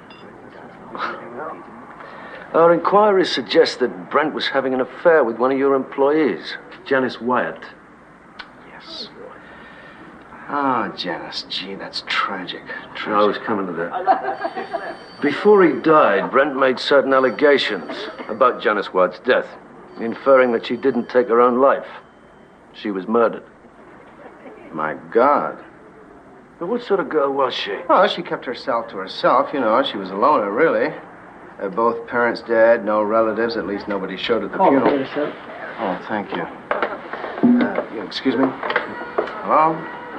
Our inquiries suggest that Brent was having an affair with one of your employees, Janice Wyatt. Yes. Ah, Janice. Gee, that's tragic. tragic. I was coming to that. Before he died, Brent made certain allegations about Janice Wyatt's death, inferring that she didn't take her own life. She was murdered. My God. But what sort of girl was she? Well, she kept herself to herself, you know. She was a loner, really. Uh, both parents dead, no relatives, at least nobody showed at the Oh, funeral. yes, sir. Oh, thank you. Uh, you- excuse me? Hello?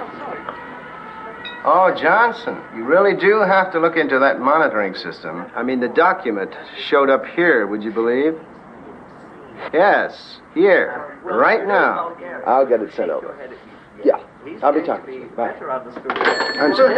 Oh, Johnson, you really do have to look into that monitoring system. I mean, the document showed up here, would you believe? Yes, here, right now. I'll get it sent over. Yeah, I'll be talking to you. Bye. I'm sorry.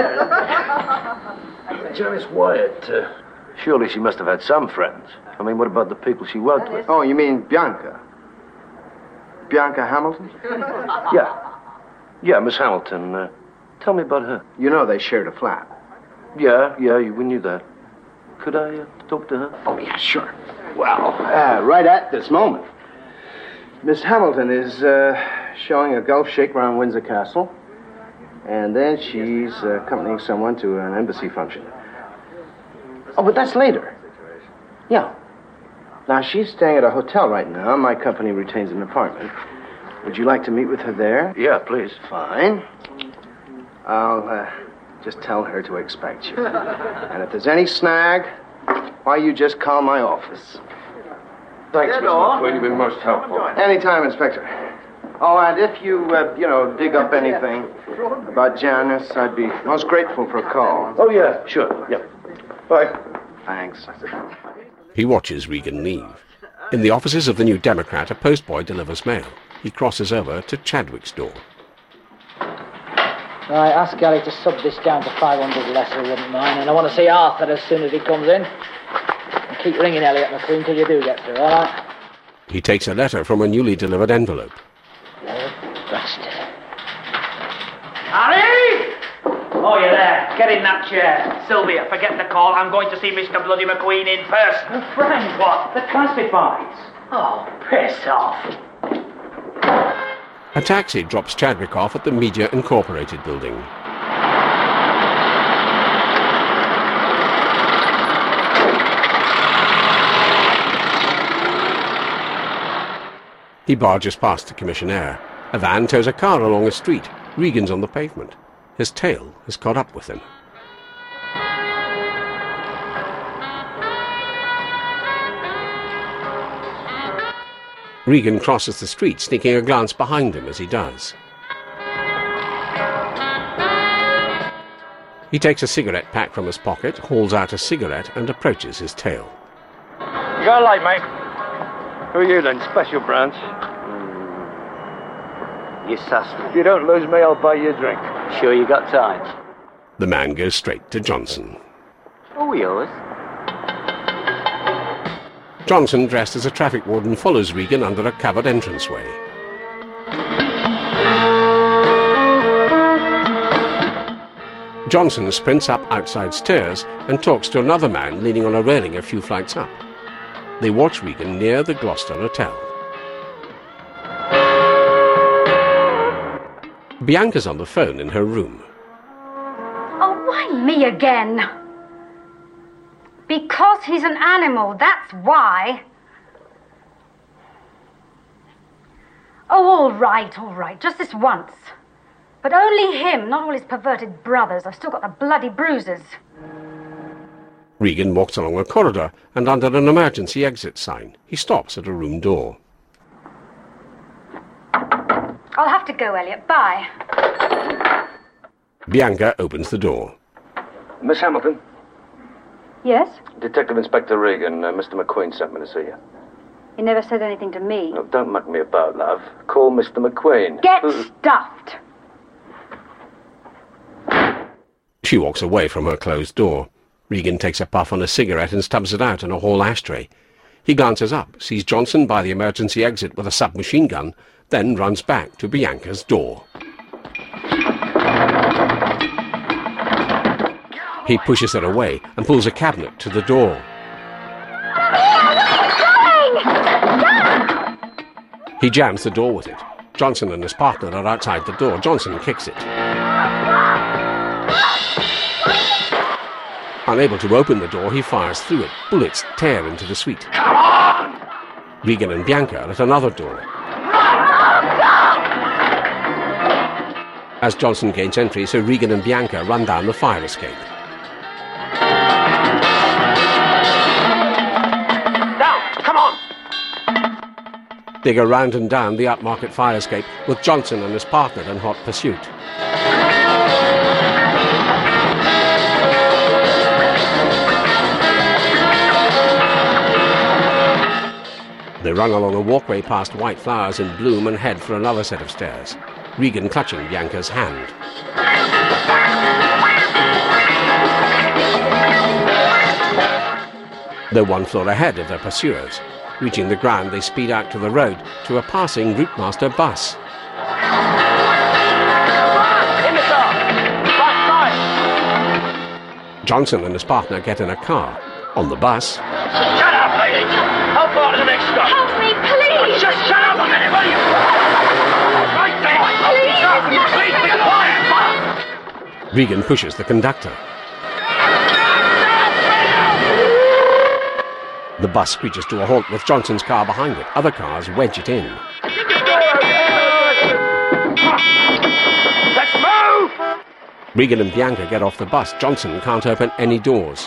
Janice Wyatt, uh, surely she must have had some friends. I mean, what about the people she worked with? Oh, you mean Bianca? Bianca Hamilton? Yeah. Yeah, Miss Hamilton. Uh, tell me about her. You know they shared a flat. Yeah, yeah, we knew that. Could I uh, talk to her? Oh, yeah, sure. Well, uh, right at this moment, Miss Hamilton is uh, showing a golf shake around Windsor Castle, and then she's uh, accompanying someone to an embassy function. Oh, but that's later. Yeah. Now, she's staying at a hotel right now. My company retains an apartment. Would you like to meet with her there? Yeah, please. Fine. I'll uh, just tell her to expect you. And if there's any snag, why, you just call my office. Thanks, Mister McQueen. You've been most helpful. Anytime, Inspector. Oh, and if you, uh, you know, dig up anything about Janice, I'd be most grateful for a call. Oh, yeah, sure. Yeah. Bye. Thanks. He watches Regan leave. In the offices of the New Democrat, a postboy delivers mail. He crosses over to Chadwick's door. Right, ask Gary to sub this down to five hundred less, I wouldn't mind. And I want to see Arthur as soon as he comes in. And keep ringing Elliot McQueen till you do get through, all right? He takes a letter from a newly delivered envelope. Oh, bastard. Harry! Oh, you're there. Get in that chair. Sylvia, forget the call. I'm going to see Mister Bloody McQueen in person. Frank, what? The classifieds. Oh, piss off. A taxi drops Chadwick off at the Media Incorporated building. He barges past the commissionaire. A van tows a car along a street. Regan's on the pavement. His tail has caught up with him. Regan crosses the street, sneaking a glance behind him as he does. He takes a cigarette pack from his pocket, hauls out a cigarette, and approaches his tail. You got a light, mate? Who are you then? Special branch? You sussed me. If you don't lose me, I'll buy you a drink. Sure you got time? The man goes straight to Johnson. Oh, yours? Johnson, dressed as a traffic warden, follows Regan under a covered entranceway. Johnson sprints up outside stairs and talks to another man leaning on a railing a few flights up. They watch Regan near the Gloucester Hotel. Bianca's on the phone in her room. Oh, why me again? Because he's an animal, that's why. Oh, all right, all right, just this once. But only him, not all his perverted brothers. I've still got the bloody bruises. Regan walks along a corridor and under an emergency exit sign. He stops at a room door. I'll have to go, Elliot. Bye. Bianca opens the door. Miss Hamilton? Yes? Detective Inspector Regan, uh, Mister McQueen sent me to see you. He never said anything to me. No, don't muck me about, love. Call Mister McQueen. Get Uh, stuffed! She walks away from her closed door. Regan takes a puff on a cigarette and stubs it out in a hall ashtray. He glances up, sees Johnson by the emergency exit with a submachine gun, then runs back to Bianca's door. He pushes her away and pulls a cabinet to the door. He jams the door with it. Johnson and his partner are outside the door. Johnson kicks it. Unable to open the door, he fires through it. Bullets tear into the suite. Come on! Regan and Bianca are at another door. As Johnson gains entry, so Regan and Bianca run down the fire escape. They go round and down the upmarket fire escape with Johnson and his partner in hot pursuit. They run along a walkway past white flowers in bloom and head for another set of stairs, Regan clutching Bianca's hand. They're one floor ahead of their pursuers. Reaching the ground, they speed out to the road to a passing Routemaster bus. In the car! Right, right! Johnson and his partner get in a car. On the bus, Shut up, lady! How far to the next stop? Help me, please! Just shut up a minute, will you? Right there! Please! Please be quiet! Regan pushes the conductor. The bus screeches to a halt with Johnson's car behind it. Other cars wedge it in. Let's move! Regan and Bianca get off the bus. Johnson can't open any doors.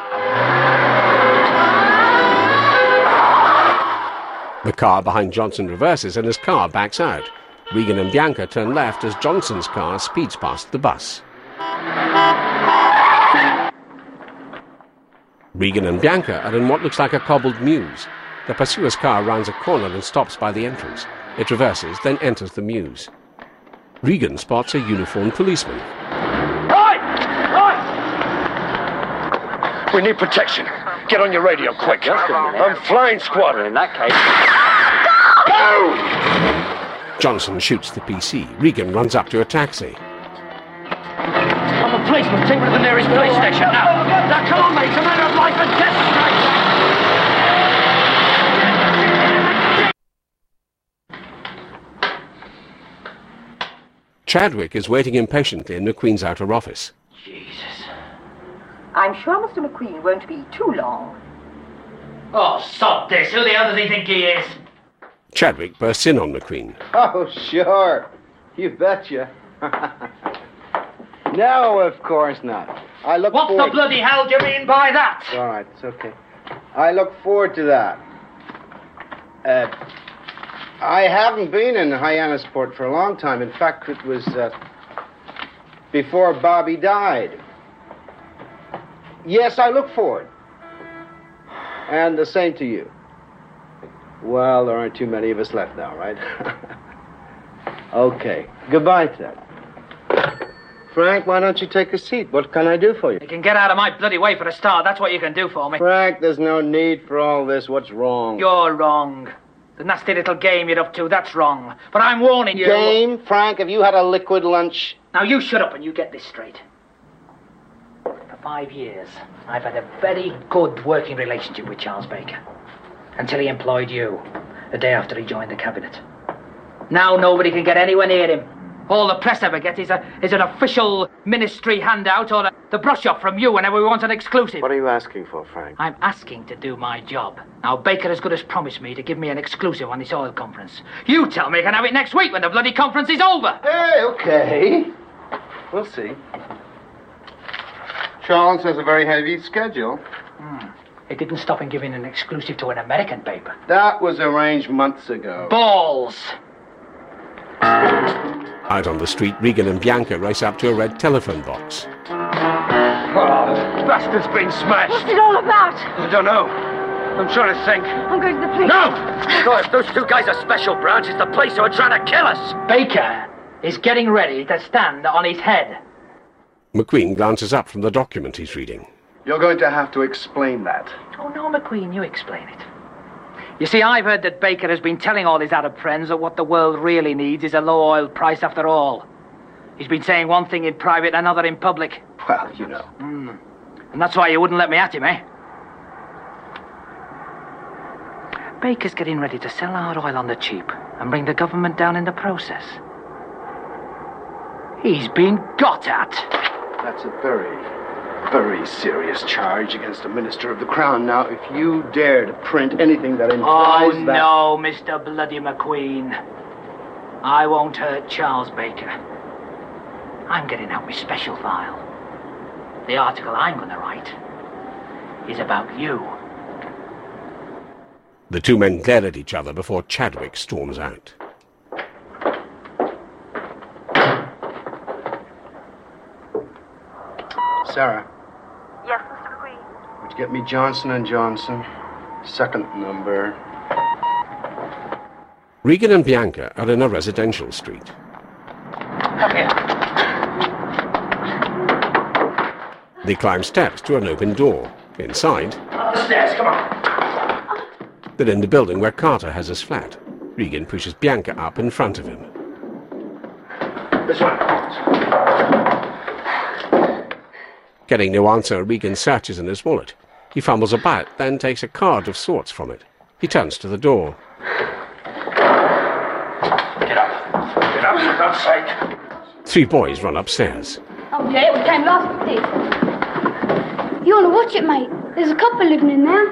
The car behind Johnson reverses and his car backs out. Regan and Bianca turn left as Johnson's car speeds past the bus. Regan and Bianca are in what looks like a cobbled mews. The pursuer's car rounds a corner and stops by the entrance. It reverses, then enters the mews. Regan spots a uniformed policeman. Right! Right! We need protection. Get on your radio, quick. Just a minute. I'm flying squadron. In that case... Go! Johnson shoots the P C. Regan runs up to a taxi. I'm a policeman. Take me to the nearest police station now. Now, come on, mate. It's a matter of life and death tonight. Chadwick is waiting impatiently in McQueen's outer office. I'm sure Mister McQueen won't be too long. Oh, sod this. Who the hell does he think he is? Chadwick bursts in on McQueen. Oh, sure. You betcha. No, of course not. I look What forward... the bloody hell do you mean by that? All right, it's okay. I look forward to that. Uh, I haven't been in Hyannisport for a long time. In fact, it was uh, before Bobby died. Yes, I look forward. And the same to you. Well, there aren't too many of us left now, right? Okay. Goodbye, Ted. Frank, why don't you take a seat? What can I do for you? You can get out of my bloody way for a start. That's what you can do for me. Frank, there's no need for all this. What's wrong? You're wrong. The nasty little game you're up to, that's wrong. But I'm warning you... Game? Frank, have you had a liquid lunch? Now, you shut up and you get this straight. For five years, I've had a very good working relationship with Charles Baker. Until he employed you, the day after he joined the cabinet. Now nobody can get anywhere near him. All the press ever gets is, a, is an official ministry handout or a, the brush-up from you whenever we want an exclusive. What are you asking for, Frank? I'm asking to do my job. Now, Baker as good as promised me to give me an exclusive on this oil conference. You tell me I can have it next week when the bloody conference is over. Hey, okay. We'll see. Charles has a very heavy schedule. Hmm. It didn't stop him giving an exclusive to an American paper. That was arranged months ago. Balls! Out on the street, Regan and Bianca race up to a red telephone box. Oh, the bastard's been smashed. What's it all about? I don't know. I'm trying to think. I'm going to the police. No! No, if those two guys are special branch, it's the police who are trying to kill us. Baker is getting ready to stand on his head. McQueen glances up from the document he's reading. You're going to have to explain that. Oh, no, McQueen, you explain it. You see, I've heard that Baker has been telling all his Arab friends that what the world really needs is a low oil price after all. He's been saying one thing in private and another in public. Well, you know. Mm. And that's why you wouldn't let me at him, eh? Baker's getting ready to sell our oil on the cheap and bring the government down in the process. He's been got at. That's a very, very serious charge against a minister of the Crown. Now, if you dare to print anything that implies oh, that... no, Mister Bloody McQueen. I won't hurt Charles Baker. I'm getting out my special file. The article I'm going to write is about you. The two men glare at each other before Chadwick storms out. Sarah, Yes, Mister McQueen? would you get me Johnson and Johnson? Second number. Regan and Bianca are in a residential street. Come here. They climb steps to an open door. Inside, Up the stairs, come on. they're in the building where Carter has his flat. Regan pushes Bianca up in front of him. This one. Getting no answer, Regan searches in his wallet. He fumbles about, then takes a card of sorts from it. He turns to the door. Get up. Get up, for God's sake. Three boys run upstairs. Oh, yeah, we came last week. You want to watch it, mate? There's a couple living in there.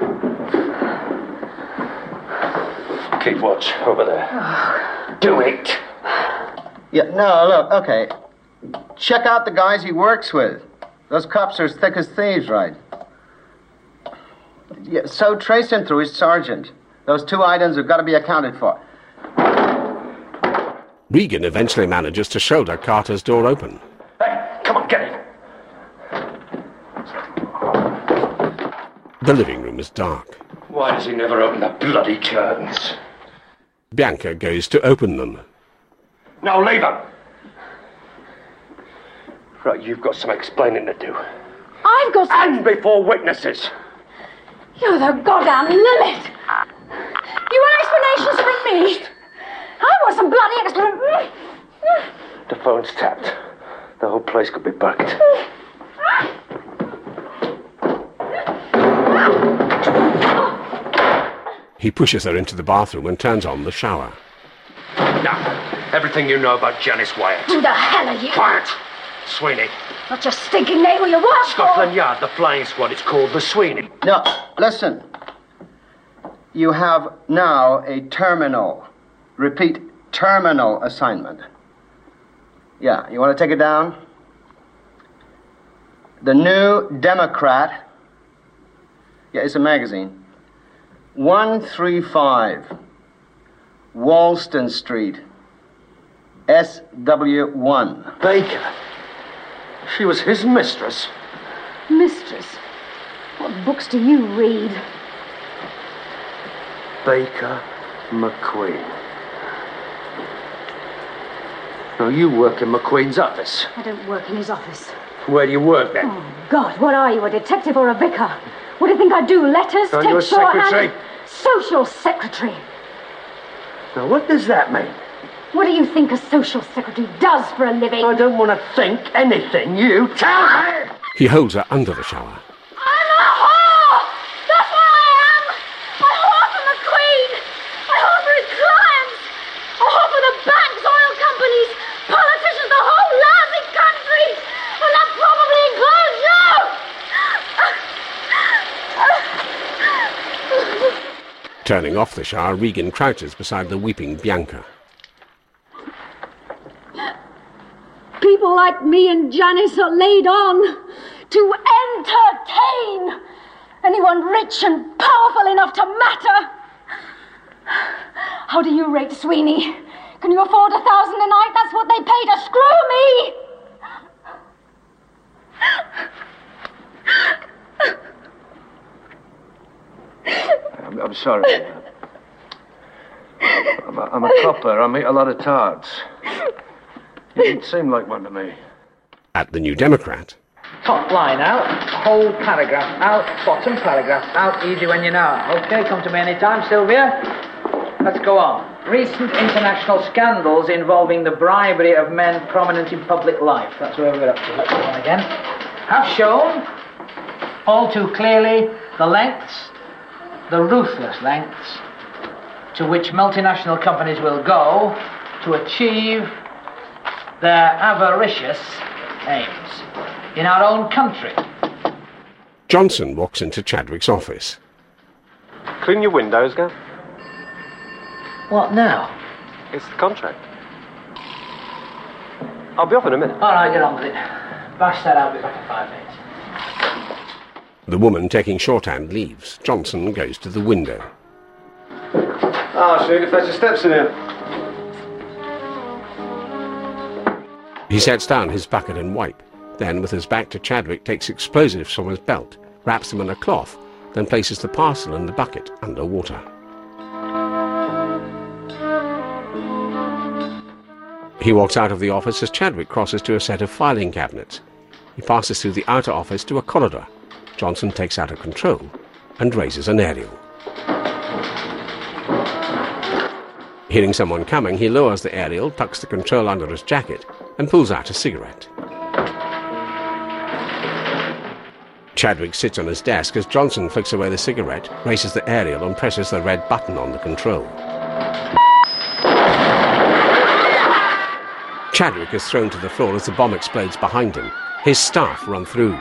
Keep watch over there. Do it. Yeah, no, look, okay. Check out the guys he works with. Those cops are as thick as thieves, right? Yeah, so trace him through his sergeant. Those two items have got to be accounted for. Regan eventually manages to shoulder Carter's door open. Hey, come on, get it. The living room is dark. Why does he never open the bloody curtains? Bianca goes to open them. No, leave them. Right, you've got some explaining to do. I've got some... And before witnesses. You're the goddamn limit. You want explanations from me? I want some bloody explanations. The phone's tapped. The whole place could be bugged. He pushes her into the bathroom and turns on the shower. Now, everything you know about Janice Wyatt. Who the hell are you? Quiet! Sweeney. Not your stinking name or your work Scotland Yard, the flying squad. It's called the Sweeney. No, listen. You have now a terminal, repeat, terminal assignment. Yeah, you want to take it down? The New Democrat. Yeah, it's a magazine. one three five Walston Street, S W one. Baker. She was his mistress. Mistress? What books do you read? Baker McQueen. Now, you work in McQueen's office. I don't work in his office. Where do you work, then? Oh, God, what are you, a detective or a vicar? What do you think I do, letters? Are take you a shorthand? secretary? Social secretary. Now, what does that mean? What do you think a social secretary does for a living? I don't want to think anything. You tell me! He holds her under the shower. I'm a whore! That's what I am! I whore for McQueen! I whore for his clients! I whore for the banks, oil companies, politicians, the whole lousy country! And that probably includes you! Turning off the shower, Regan crouches beside the weeping Bianca. People like me and Janice are laid on to entertain anyone rich and powerful enough to matter. How do you rate Sweeney? Can you afford a thousand a night? That's what they pay to screw me! I'm, I'm sorry. I'm a, I'm a copper. I meet a lot of tards. You didn't seem like one to me. At the New Democrat, Top line out, whole paragraph out, bottom paragraph out, easy when you know. Okay, come to me anytime, Sylvia. Let's go on. Recent international scandals involving the bribery of men prominent in public life. That's where we're up to. Let's go on again. Have shown all too clearly the lengths, the ruthless lengths, to which multinational companies will go to achieve their avaricious aims in our own country. Johnson walks into Chadwick's office. Clean your windows, Gav. What now? It's the contract. I'll be off in a minute. All right, get on with it. Bash that out, be back in five minutes. The woman taking shorthand leaves. Johnson goes to the window. I'll show you to fetch the steps in here. He sets down his bucket and wipe, then, with his back to Chadwick, takes explosives from his belt, wraps them in a cloth, then places the parcel and the bucket under water. He walks out of the office as Chadwick crosses to a set of filing cabinets. He passes through the outer office to a corridor. Johnson takes out a control and raises an aerial. Hearing someone coming, he lowers the aerial, tucks the control under his jacket, and pulls out a cigarette. Chadwick sits on his desk as Johnson flicks away the cigarette, raises the aerial, and presses the red button on the control. Chadwick is thrown to the floor as the bomb explodes behind him. His staff run through.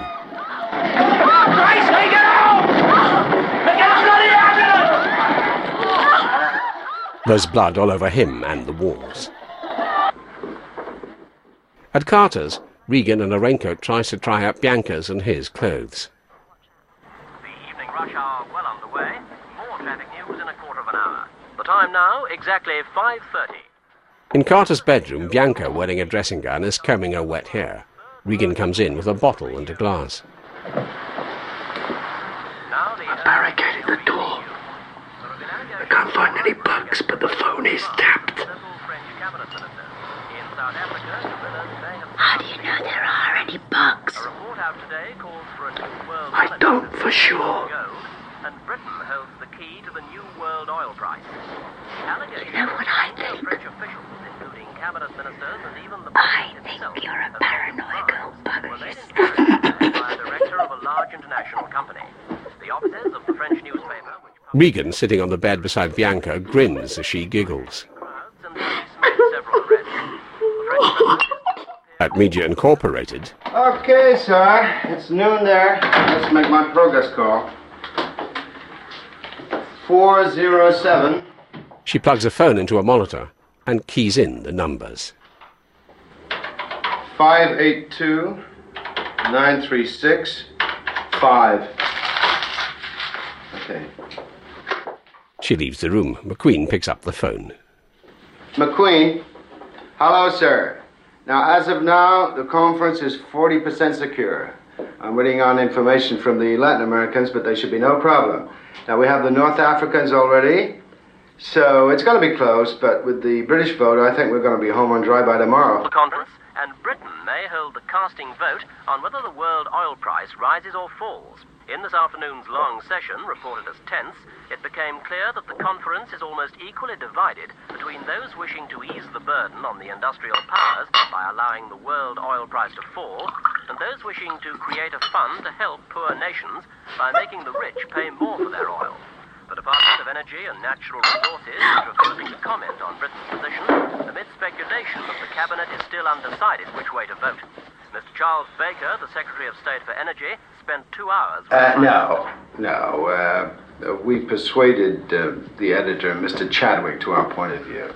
There's blood all over him and the walls. At Carter's, Regan in a raincoat tries to try out Bianca's and his clothes. The evening rush hour well underway. More traffic news in a quarter of an hour. The time now, exactly five thirty. In Carter's bedroom, Bianca, wearing a dressing gown, is combing her wet hair. Regan comes in with a bottle and a glass. I barricaded the door. I can't find any bugs, but the phone is tapped. How do you know there are any bugs? I don't for sure. And Britain holds the key to the new world oil price. You know what I think? French officials, including cabinet ministers and even the I think you're a paranoid old bugger yourself. by a director of a large international company. The officers of the French newspaper, which Regan, sitting on the bed beside Bianca, grins as she giggles. At Media Incorporated, Okay, sir. It's noon there. Let's make my progress call. four zero seven. she plugs a phone into a monitor and keys in the numbers. five eight two, nine three six, five. Okay. She leaves the room. McQueen picks up the phone. McQueen. Hello, sir. Now, as of now, the conference is forty percent secure. I'm waiting on information from the Latin Americans, but there should be no problem. Now, we have the North Africans already, so it's going to be close, but with the British vote, I think we're going to be home on dry by tomorrow. the conference, and Britain may hold the casting vote on whether the world oil price rises or falls. In this afternoon's long session, reported as tense, it became clear that the conference is almost equally divided between those wishing to ease the burden on the industrial powers by allowing the world oil price to fall, and those wishing to create a fund to help poor nations by making the rich pay more for their oil. The Department of Energy and Natural Resources is refusing to comment on Britain's position amid speculation that the Cabinet is still undecided which way to vote. Mister Charles Baker, the Secretary of State for Energy, spent two hours... Uh, no, no. Uh, we persuaded uh, the editor, Mister Chadwick, to our point of view.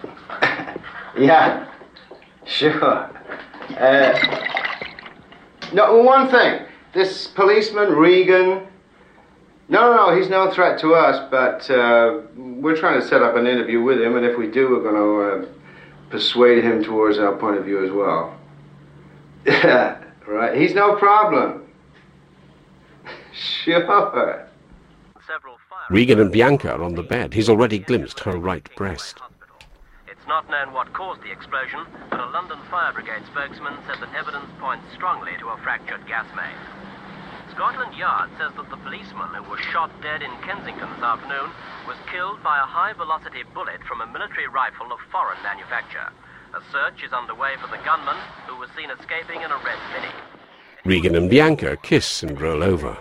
Yeah, sure. Uh, no, one thing. This policeman, Regan... No, no, no, he's no threat to us, but uh, we're trying to set up an interview with him, and if we do, we're going to uh, persuade him towards our point of view as well. Yeah, right. He's no problem. Sure. Regan and Bianca are on the bed. He's already glimpsed her right breast. It's not known what caused the explosion, but a London Fire Brigade spokesman said that evidence points strongly to a fractured gas main. Scotland Yard says that the policeman who was shot dead in Kensington this afternoon was killed by a high-velocity bullet from a military rifle of foreign manufacture. A search is underway for the gunman, who was seen escaping in a red Mini. Regan and Bianca kiss and roll over.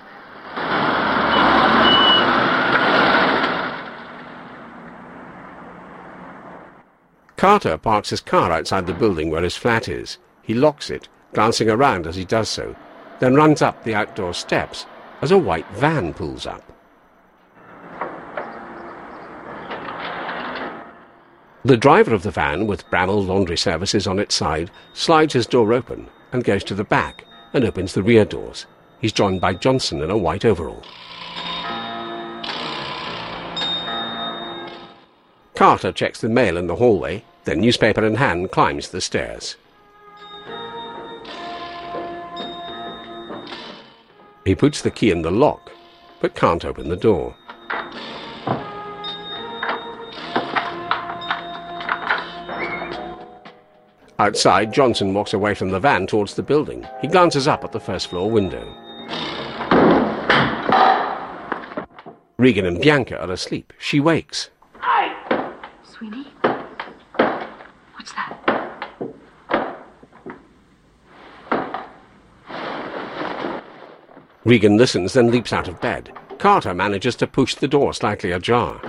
Carter parks his car outside the building where his flat is. He locks it, glancing around as he does so, then runs up the outdoor steps as a white van pulls up. The driver of the van, with Bramall Laundry Services on its side, slides his door open and goes to the back and opens the rear doors. He's joined by Johnson in a white overall. Carter checks the mail in the hallway, then newspaper in hand climbs the stairs. He puts the key in the lock, but can't open the door. Outside, Johnson walks away from the van towards the building. He glances up at the first floor window. Regan and Bianca are asleep. She wakes. Sweeney? What's that? Regan listens, then leaps out of bed. Carter manages to push the door slightly ajar.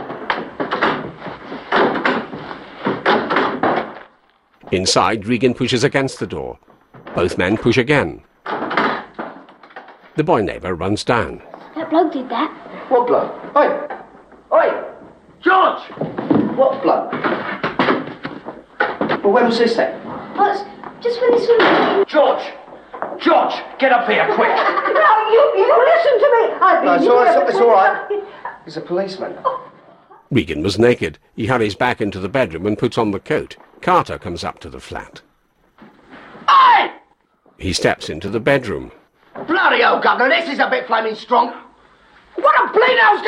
Inside, Regan pushes against the door. Both men push again. The boy neighbour runs down. That bloke did that. What bloke? Oi! Oi! George! What bloke? Well, when was this then? Oh, it's just when this was... George! George! Get up here, quick! No, you, you listen to me! I've been No, it's here all right, for it's all right. He's a policeman. Regan was naked. He hurries back into the bedroom and puts on the coat. Carter comes up to the flat. Hey! He steps into the bedroom. Bloody hell, Governor, this is a bit flaming strong. What the bleeding hell's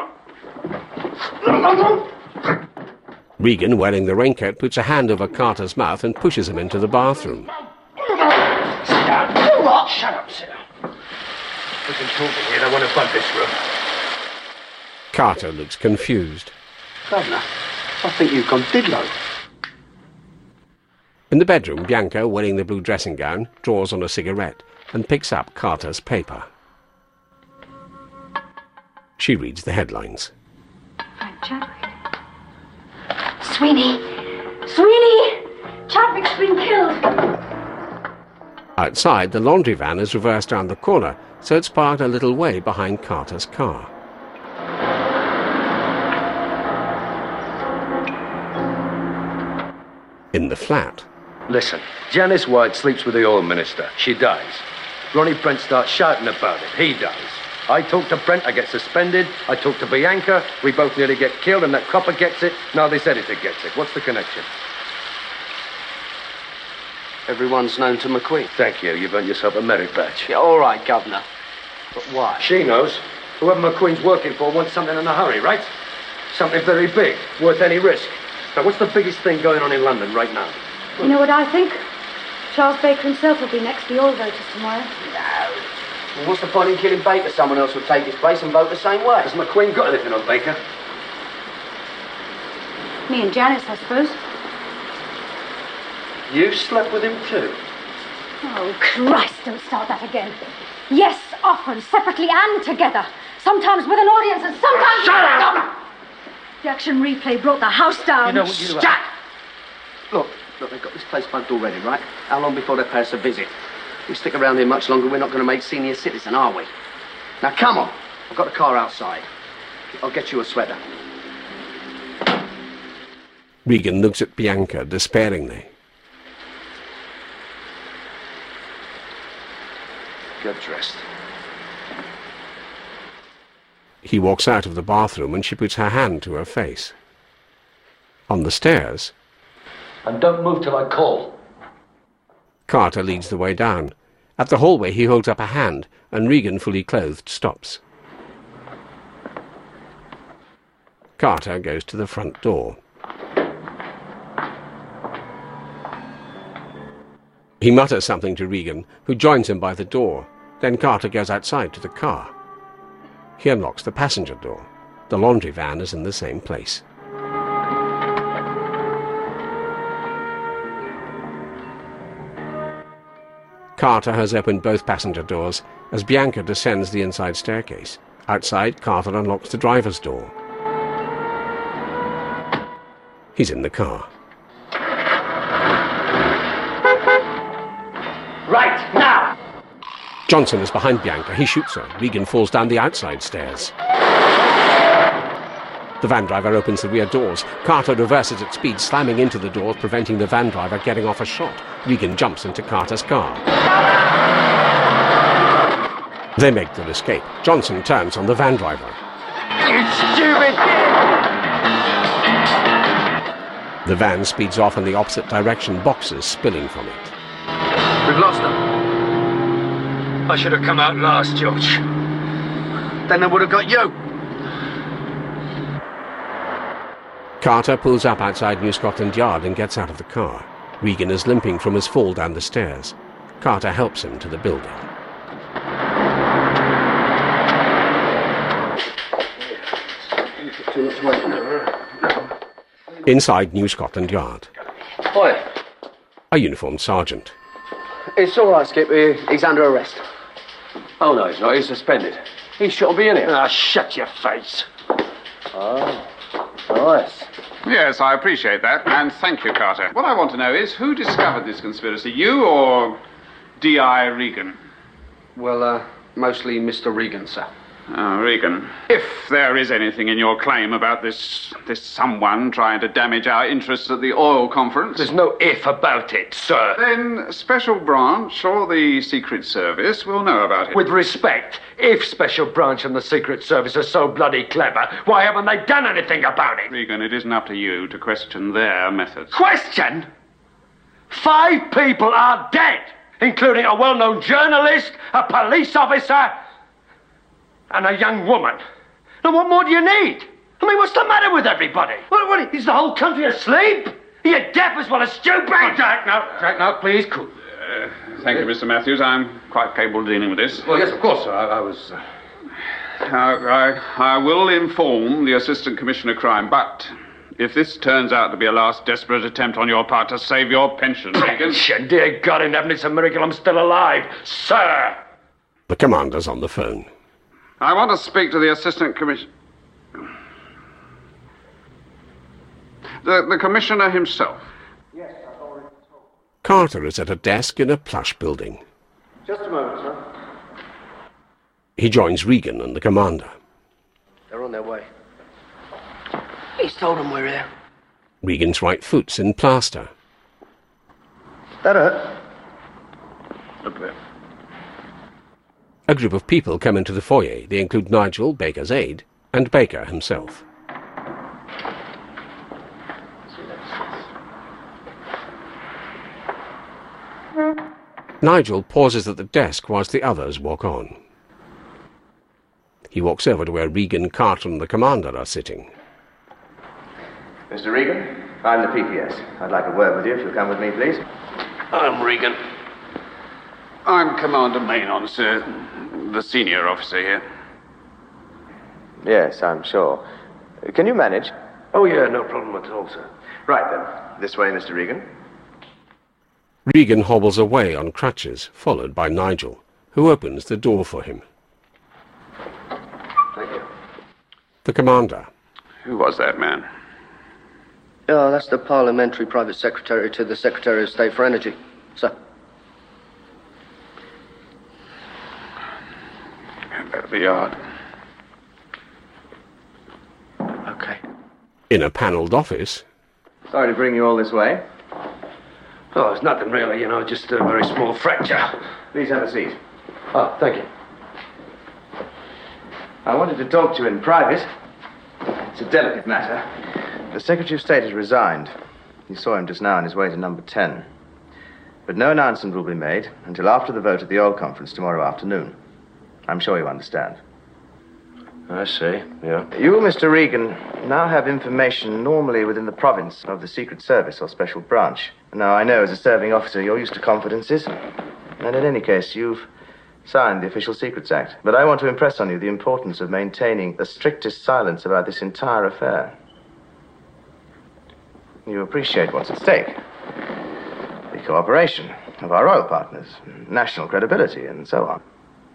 going on? Regan, wearing the raincoat, puts a hand over Carter's mouth and pushes him into the bathroom. Sit down. You what? Shut up, sit down. We can talk in here. I want to bug this room. Carter looks confused. Governor, I think you've gone diddlo. In the bedroom, Bianca, wearing the blue dressing gown, draws on a cigarette and picks up Carter's paper. She reads the headlines. Frank Chadwick. Sweeney! Sweeney! Chadwick's been killed! Outside, the laundry van is reversed round the corner, so it's parked a little way behind Carter's car. In the flat. Listen, Janice White sleeps with the oil minister. She dies. Ronnie Brent starts shouting about it. He dies. I talk to Brent, I get suspended. I talk to Bianca, we both nearly get killed, and that copper gets it. Now this editor gets it. What's the connection? Everyone's known to McQueen. Thank you. You've earned yourself a merit badge. Yeah, all right, Governor. But why? She knows. Whoever McQueen's working for wants something in a hurry, right? Something very big, worth any risk. Now, what's the biggest thing going on in London right now? You know what I think? Charles Baker himself will be next to the oil voters tomorrow. No. Well, what's the point in killing Baker? Someone else will take his place and vote the same way. Has McQueen got anything on Baker? Me and Janice, I suppose. You slept with him too? Oh, Christ, don't start that again. Yes, often, separately and together. Sometimes with an audience and sometimes... Shut up! The action replay brought the house down. You know what you... Jack! Look, look, they've got this place bugged already, right? How long before they pay us a visit? If we stick around here much longer, we're not going to make senior citizen, are we? Now, come on. I've got the car outside. I'll get you a sweater. Regan looks at Bianca despairingly. Get dressed. He walks out of the bathroom and she puts her hand to her face. On the stairs... And don't move till I call. Carter leads the way down. At the hallway he holds up a hand, and Regan, fully clothed, stops. Carter goes to the front door. He mutters something to Regan, who joins him by the door. Then Carter goes outside to the car. He unlocks the passenger door. The laundry van is in the same place. Carter has opened both passenger doors as Bianca descends the inside staircase. Outside, Carter unlocks the driver's door. He's in the car. Right, now! Johnson is behind Bianca. He shoots her. Regan falls down the outside stairs. The van driver opens the rear doors. Carter reverses at speed, slamming into the doors, preventing the van driver getting off a shot. Regan jumps into Carter's car. They make their escape. Johnson turns on the van driver. You stupid! The van speeds off in the opposite direction, boxes spilling from it. We've lost them. I should have come out last, George. Then they would have got you. Carter pulls up outside New Scotland Yard and gets out of the car. Regan is limping from his fall down the stairs. Carter helps him to the building. Inside New Scotland Yard. Oi. A uniformed sergeant. It's all right, Skip. He, he's under arrest. Oh, no, he's not. He's suspended. He shouldn't be in here. Ah, shut your face. Oh, nice. Yes, I appreciate that, and thank you, Carter. What I want to know is, who discovered this conspiracy, you or D I Regan? Well, uh, mostly Mister Regan, sir. Oh, Regan. If there is anything in your claim about this this someone trying to damage our interests at the oil conference... There's no if about it, sir. Then Special Branch or the Secret Service will know about it. With respect, if Special Branch and the Secret Service are so bloody clever, why haven't they done anything about it? Regan, it isn't up to you to question their methods. Question? Five people are dead, including a well-known journalist, a police officer, and a young woman. Now, what more do you need? I mean, what's the matter with everybody? What, what, is the whole country asleep? Are you deaf as well as stupid? Oh, Jack, now, Jack, now, please, cool. Uh, thank you, Mister Matthews. I'm quite capable of dealing with this. Well, yes, of course, sir. I, I was... Uh... Uh, I, I will inform the Assistant Commissioner of Crime, but if this turns out to be a last desperate attempt on your part to save your pension, Regan... Pension? Dear God in heaven, it's a miracle I'm still alive, sir! The commander's on the phone. I want to speak to the Assistant Commissioner... The, the Commissioner himself. Yes, I've already told. Carter is at a desk in a plush building. Just a moment, sir. He joins Regan and the commander. They're on their way. He's told them we're here. Regan's right foot's in plaster. That hurt? A bit. A group of people come into the foyer. They include Nigel, Baker's aide, and Baker himself. Nigel pauses at the desk whilst the others walk on. He walks over to where Regan, Carter and the commander are sitting. Mister Regan, I'm the P P S. I'd like a word with you if you'll come with me, please. I'm Regan. I'm Commander Maynon, sir. The senior officer here. Yes, I'm sure. Can you manage? Oh, yeah, no problem at all, sir. Right, then. This way, Mister Regan. Regan hobbles away on crutches, followed by Nigel, who opens the door for him. Thank you. The commander. Who was that man? Oh, that's the parliamentary private secretary to the Secretary of State for Energy, sir. At the yard. Okay. In a panelled office. Sorry to bring you all this way. Oh, it's nothing really, you know, just a very small fracture. Please have a seat. Oh, thank you. I wanted to talk to you in private. It's a delicate matter. The Secretary of State has resigned. You saw him just now on his way to number ten. But no announcement will be made until after the vote at the oil conference tomorrow afternoon. I'm sure you understand. I see, yeah. You, Mister Regan, now have information normally within the province of the Secret Service or Special Branch. Now, I know as a serving officer you're used to confidences, and in any case, you've signed the Official Secrets Act. But I want to impress on you the importance of maintaining the strictest silence about this entire affair. You appreciate what's at stake. The cooperation of our oil partners, national credibility, and so on.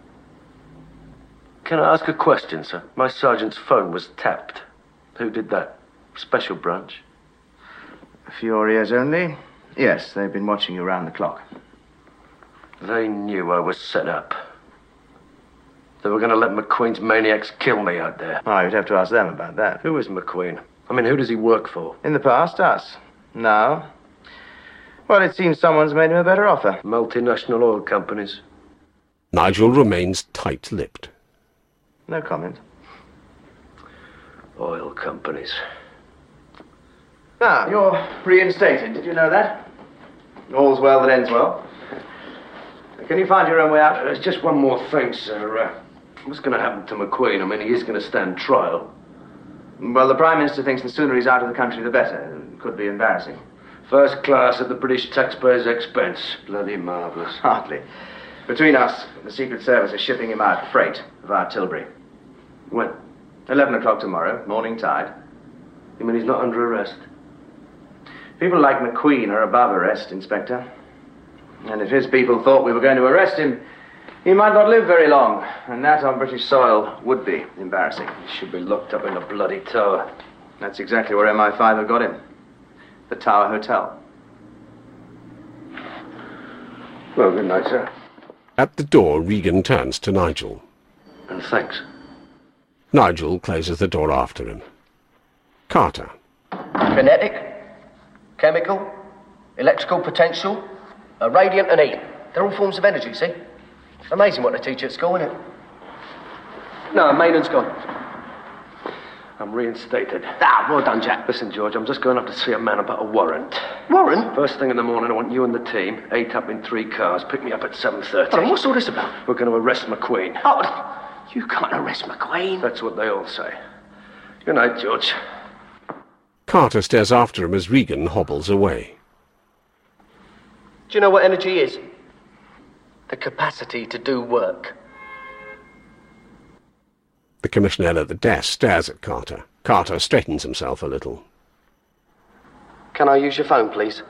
Can I ask a question, sir? My sergeant's phone was tapped. Who did that? Special Branch? For your ears only? Yes, they've been watching you round the clock. They knew I was set up. They were going to let McQueen's maniacs kill me out there. Oh, you'd have to ask them about that. Who is McQueen? I mean, who does he work for? In the past, us. Now? Well, it seems someone's made him a better offer. Multinational oil companies. Nigel remains tight-lipped. No comment. Oil companies. Ah, you're reinstated. Did you know that? All's well that ends well. Can you find your own way out? There's just one more thing, sir. Uh, what's going to happen to McQueen? I mean, he is going to stand trial. Well, the Prime Minister thinks the sooner he's out of the country, the better. It could be embarrassing. First class at the British taxpayer's expense. Bloody marvellous. Hardly. Between us, the Secret Service is shipping him out freight via Tilbury. When? Eleven o'clock tomorrow, morning tide. You mean he's not under arrest? People like McQueen are above arrest, Inspector. And if his people thought we were going to arrest him, he might not live very long. And that on British soil would be embarrassing. He should be locked up in the bloody tower. That's exactly where M I five have got him. The Tower Hotel. Well, good night, sir. At the door, Regan turns to Nigel. And thanks. Nigel closes the door after him. Carter. Kinetic, chemical, electrical potential, uh, radiant and heat. They're all forms of energy, see? Amazing what they teach at school, isn't it? No, Maynard's gone. I'm reinstated. Ah, well done, Jack. Listen, George, I'm just going up to see a man about a warrant. Warrant? First thing in the morning, I want you and the team, eight up in three cars. Pick me up at seven thirty. Hold on, what's all this about? We're going to arrest McQueen. Oh, you can't arrest McQueen. That's what they all say. Good night, George. Carter stares after him as Regan hobbles away. Do you know what energy is? The capacity to do work. The commissioner at the desk stares at Carter. Carter straightens himself a little. Can I use your phone, please?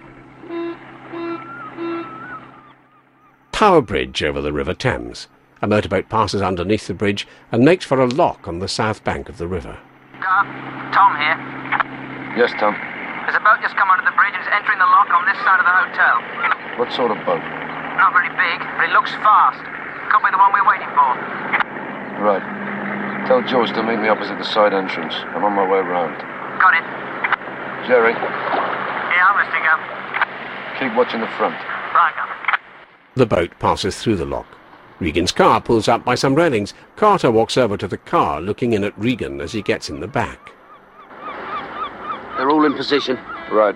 Tower Bridge over the River Thames. A motorboat passes underneath the bridge and makes for a lock on the south bank of the river. Gar, Tom here. Yes, Tom. There's a boat just come under the bridge and is entering the lock on this side of the hotel. What sort of boat? Not very big, but it looks fast. Could be the one we're waiting for. Right. Tell George to meet me opposite the side entrance. I'm on my way round. Got it. Jerry, Yeah, I'm listening up. keep watching the front. Right, up. The boat passes through the lock. Regan's car pulls up by some railings. Carter walks over to the car, looking in at Regan as he gets in the back. They're all in position. Right.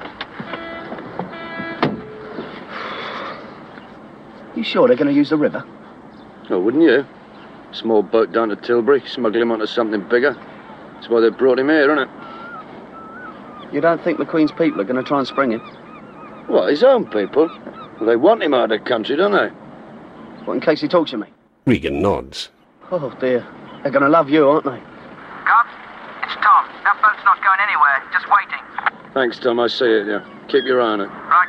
You sure they're going to use the river? Oh, wouldn't you? Small boat down to Tilbury, smuggle him onto something bigger. That's why they brought him here, isn't it? You don't think McQueen's people are going to try and spring him? What, his own people? Well, they want him out of the country, don't they? What, in case he talks to me? Regan nods. Oh, dear. They're going to love you, aren't they? Gar, it's Tom. That boat's not going anywhere. Just waiting. Thanks, Tom. I see it, yeah. Keep your eye on it. Right,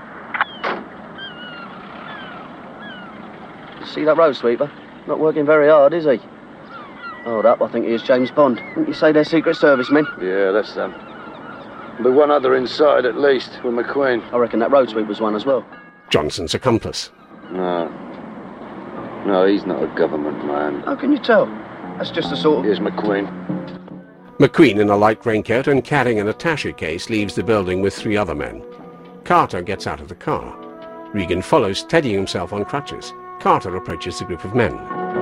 Gar. See that road sweeper? Not working very hard, is he? Hold up, I think he is James Bond. Wouldn't you say they're Secret Service men? Yeah, that's them. But one other inside, at least, with McQueen. I reckon that road sweeper's one as well. Johnson's accomplice. No. No, he's not a government man. How can you tell? That's just the sort of... Here's McQueen. McQueen, in a light raincoat and carrying an attaché case, leaves the building with three other men. Carter gets out of the car. Regan follows, steadying himself on crutches. Carter approaches the group of men.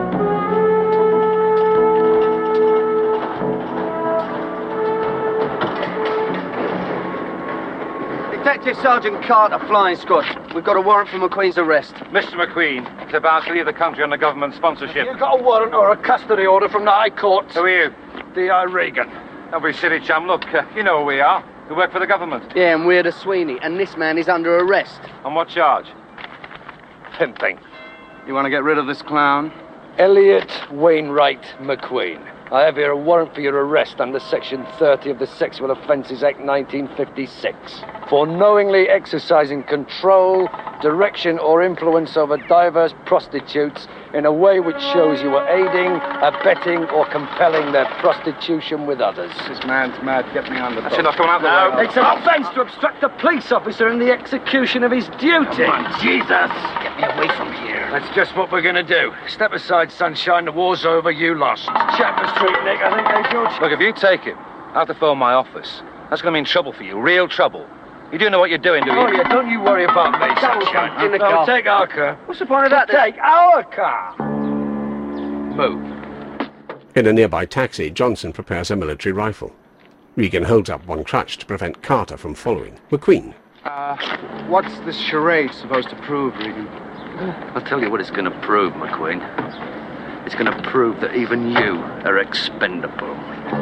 Detective Sergeant Carter, Flying Squad. We've got a warrant for McQueen's arrest. Mister McQueen is about to leave the country under government sponsorship. You got a warrant or a custody order from the High Court? Who are you? D I Regan. Don't be silly, chum. Look, uh, you know who we are. We work for the government. Yeah, and we're the Sweeney, and this man is under arrest. On what charge? Pimping. You want to get rid of this clown? Elliot Wainwright McQueen. I have here a warrant for your arrest under Section thirty of the Sexual Offences Act nineteen fifty-six for knowingly exercising control, direction or influence over diverse prostitutes in a way which shows you are aiding, abetting or compelling their prostitution with others. This man's mad. Get me on the boat. That's enough. Come out the No, way. it's an offence to obstruct a police officer in the execution of his duty. Come on, Jesus! Get me away from here. That's just what we're going to do. Step aside, sunshine. The war's over. You lost. Chapman Street, Nick, I think, eh, George? Look, if you take him, I have to phone my office. That's going to mean trouble for you. Real trouble. You do know what you're doing, do you? Oh, yeah, don't you worry about me, sunshine. In the No, car. take our car. What's the point of that? Take our car. Move. In a nearby taxi, Johnson prepares a military rifle. Regan holds up one crutch to prevent Carter from following. McQueen. Uh, what's this charade supposed to prove, Regan? I'll tell you what it's going to prove, McQueen. It's going to prove that even you are expendable.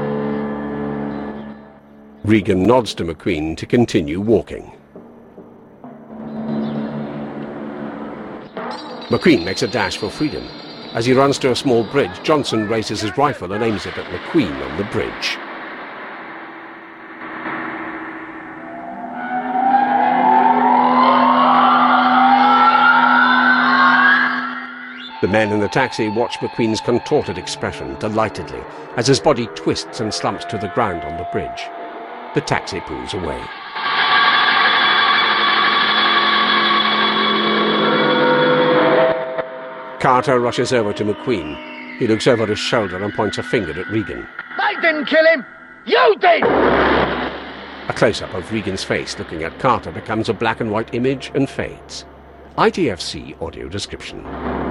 Regan nods to McQueen to continue walking. McQueen makes a dash for freedom. As he runs to a small bridge, Johnson raises his rifle and aims it at McQueen on the bridge. The men in the taxi watch McQueen's contorted expression delightedly as his body twists and slumps to the ground on the bridge. The taxi pulls away. Carter rushes over to McQueen. He looks over his shoulder and points a finger at Regan. They didn't kill him! You did! A close-up of Regan's face looking at Carter becomes a black and white image and fades. I T F C audio description.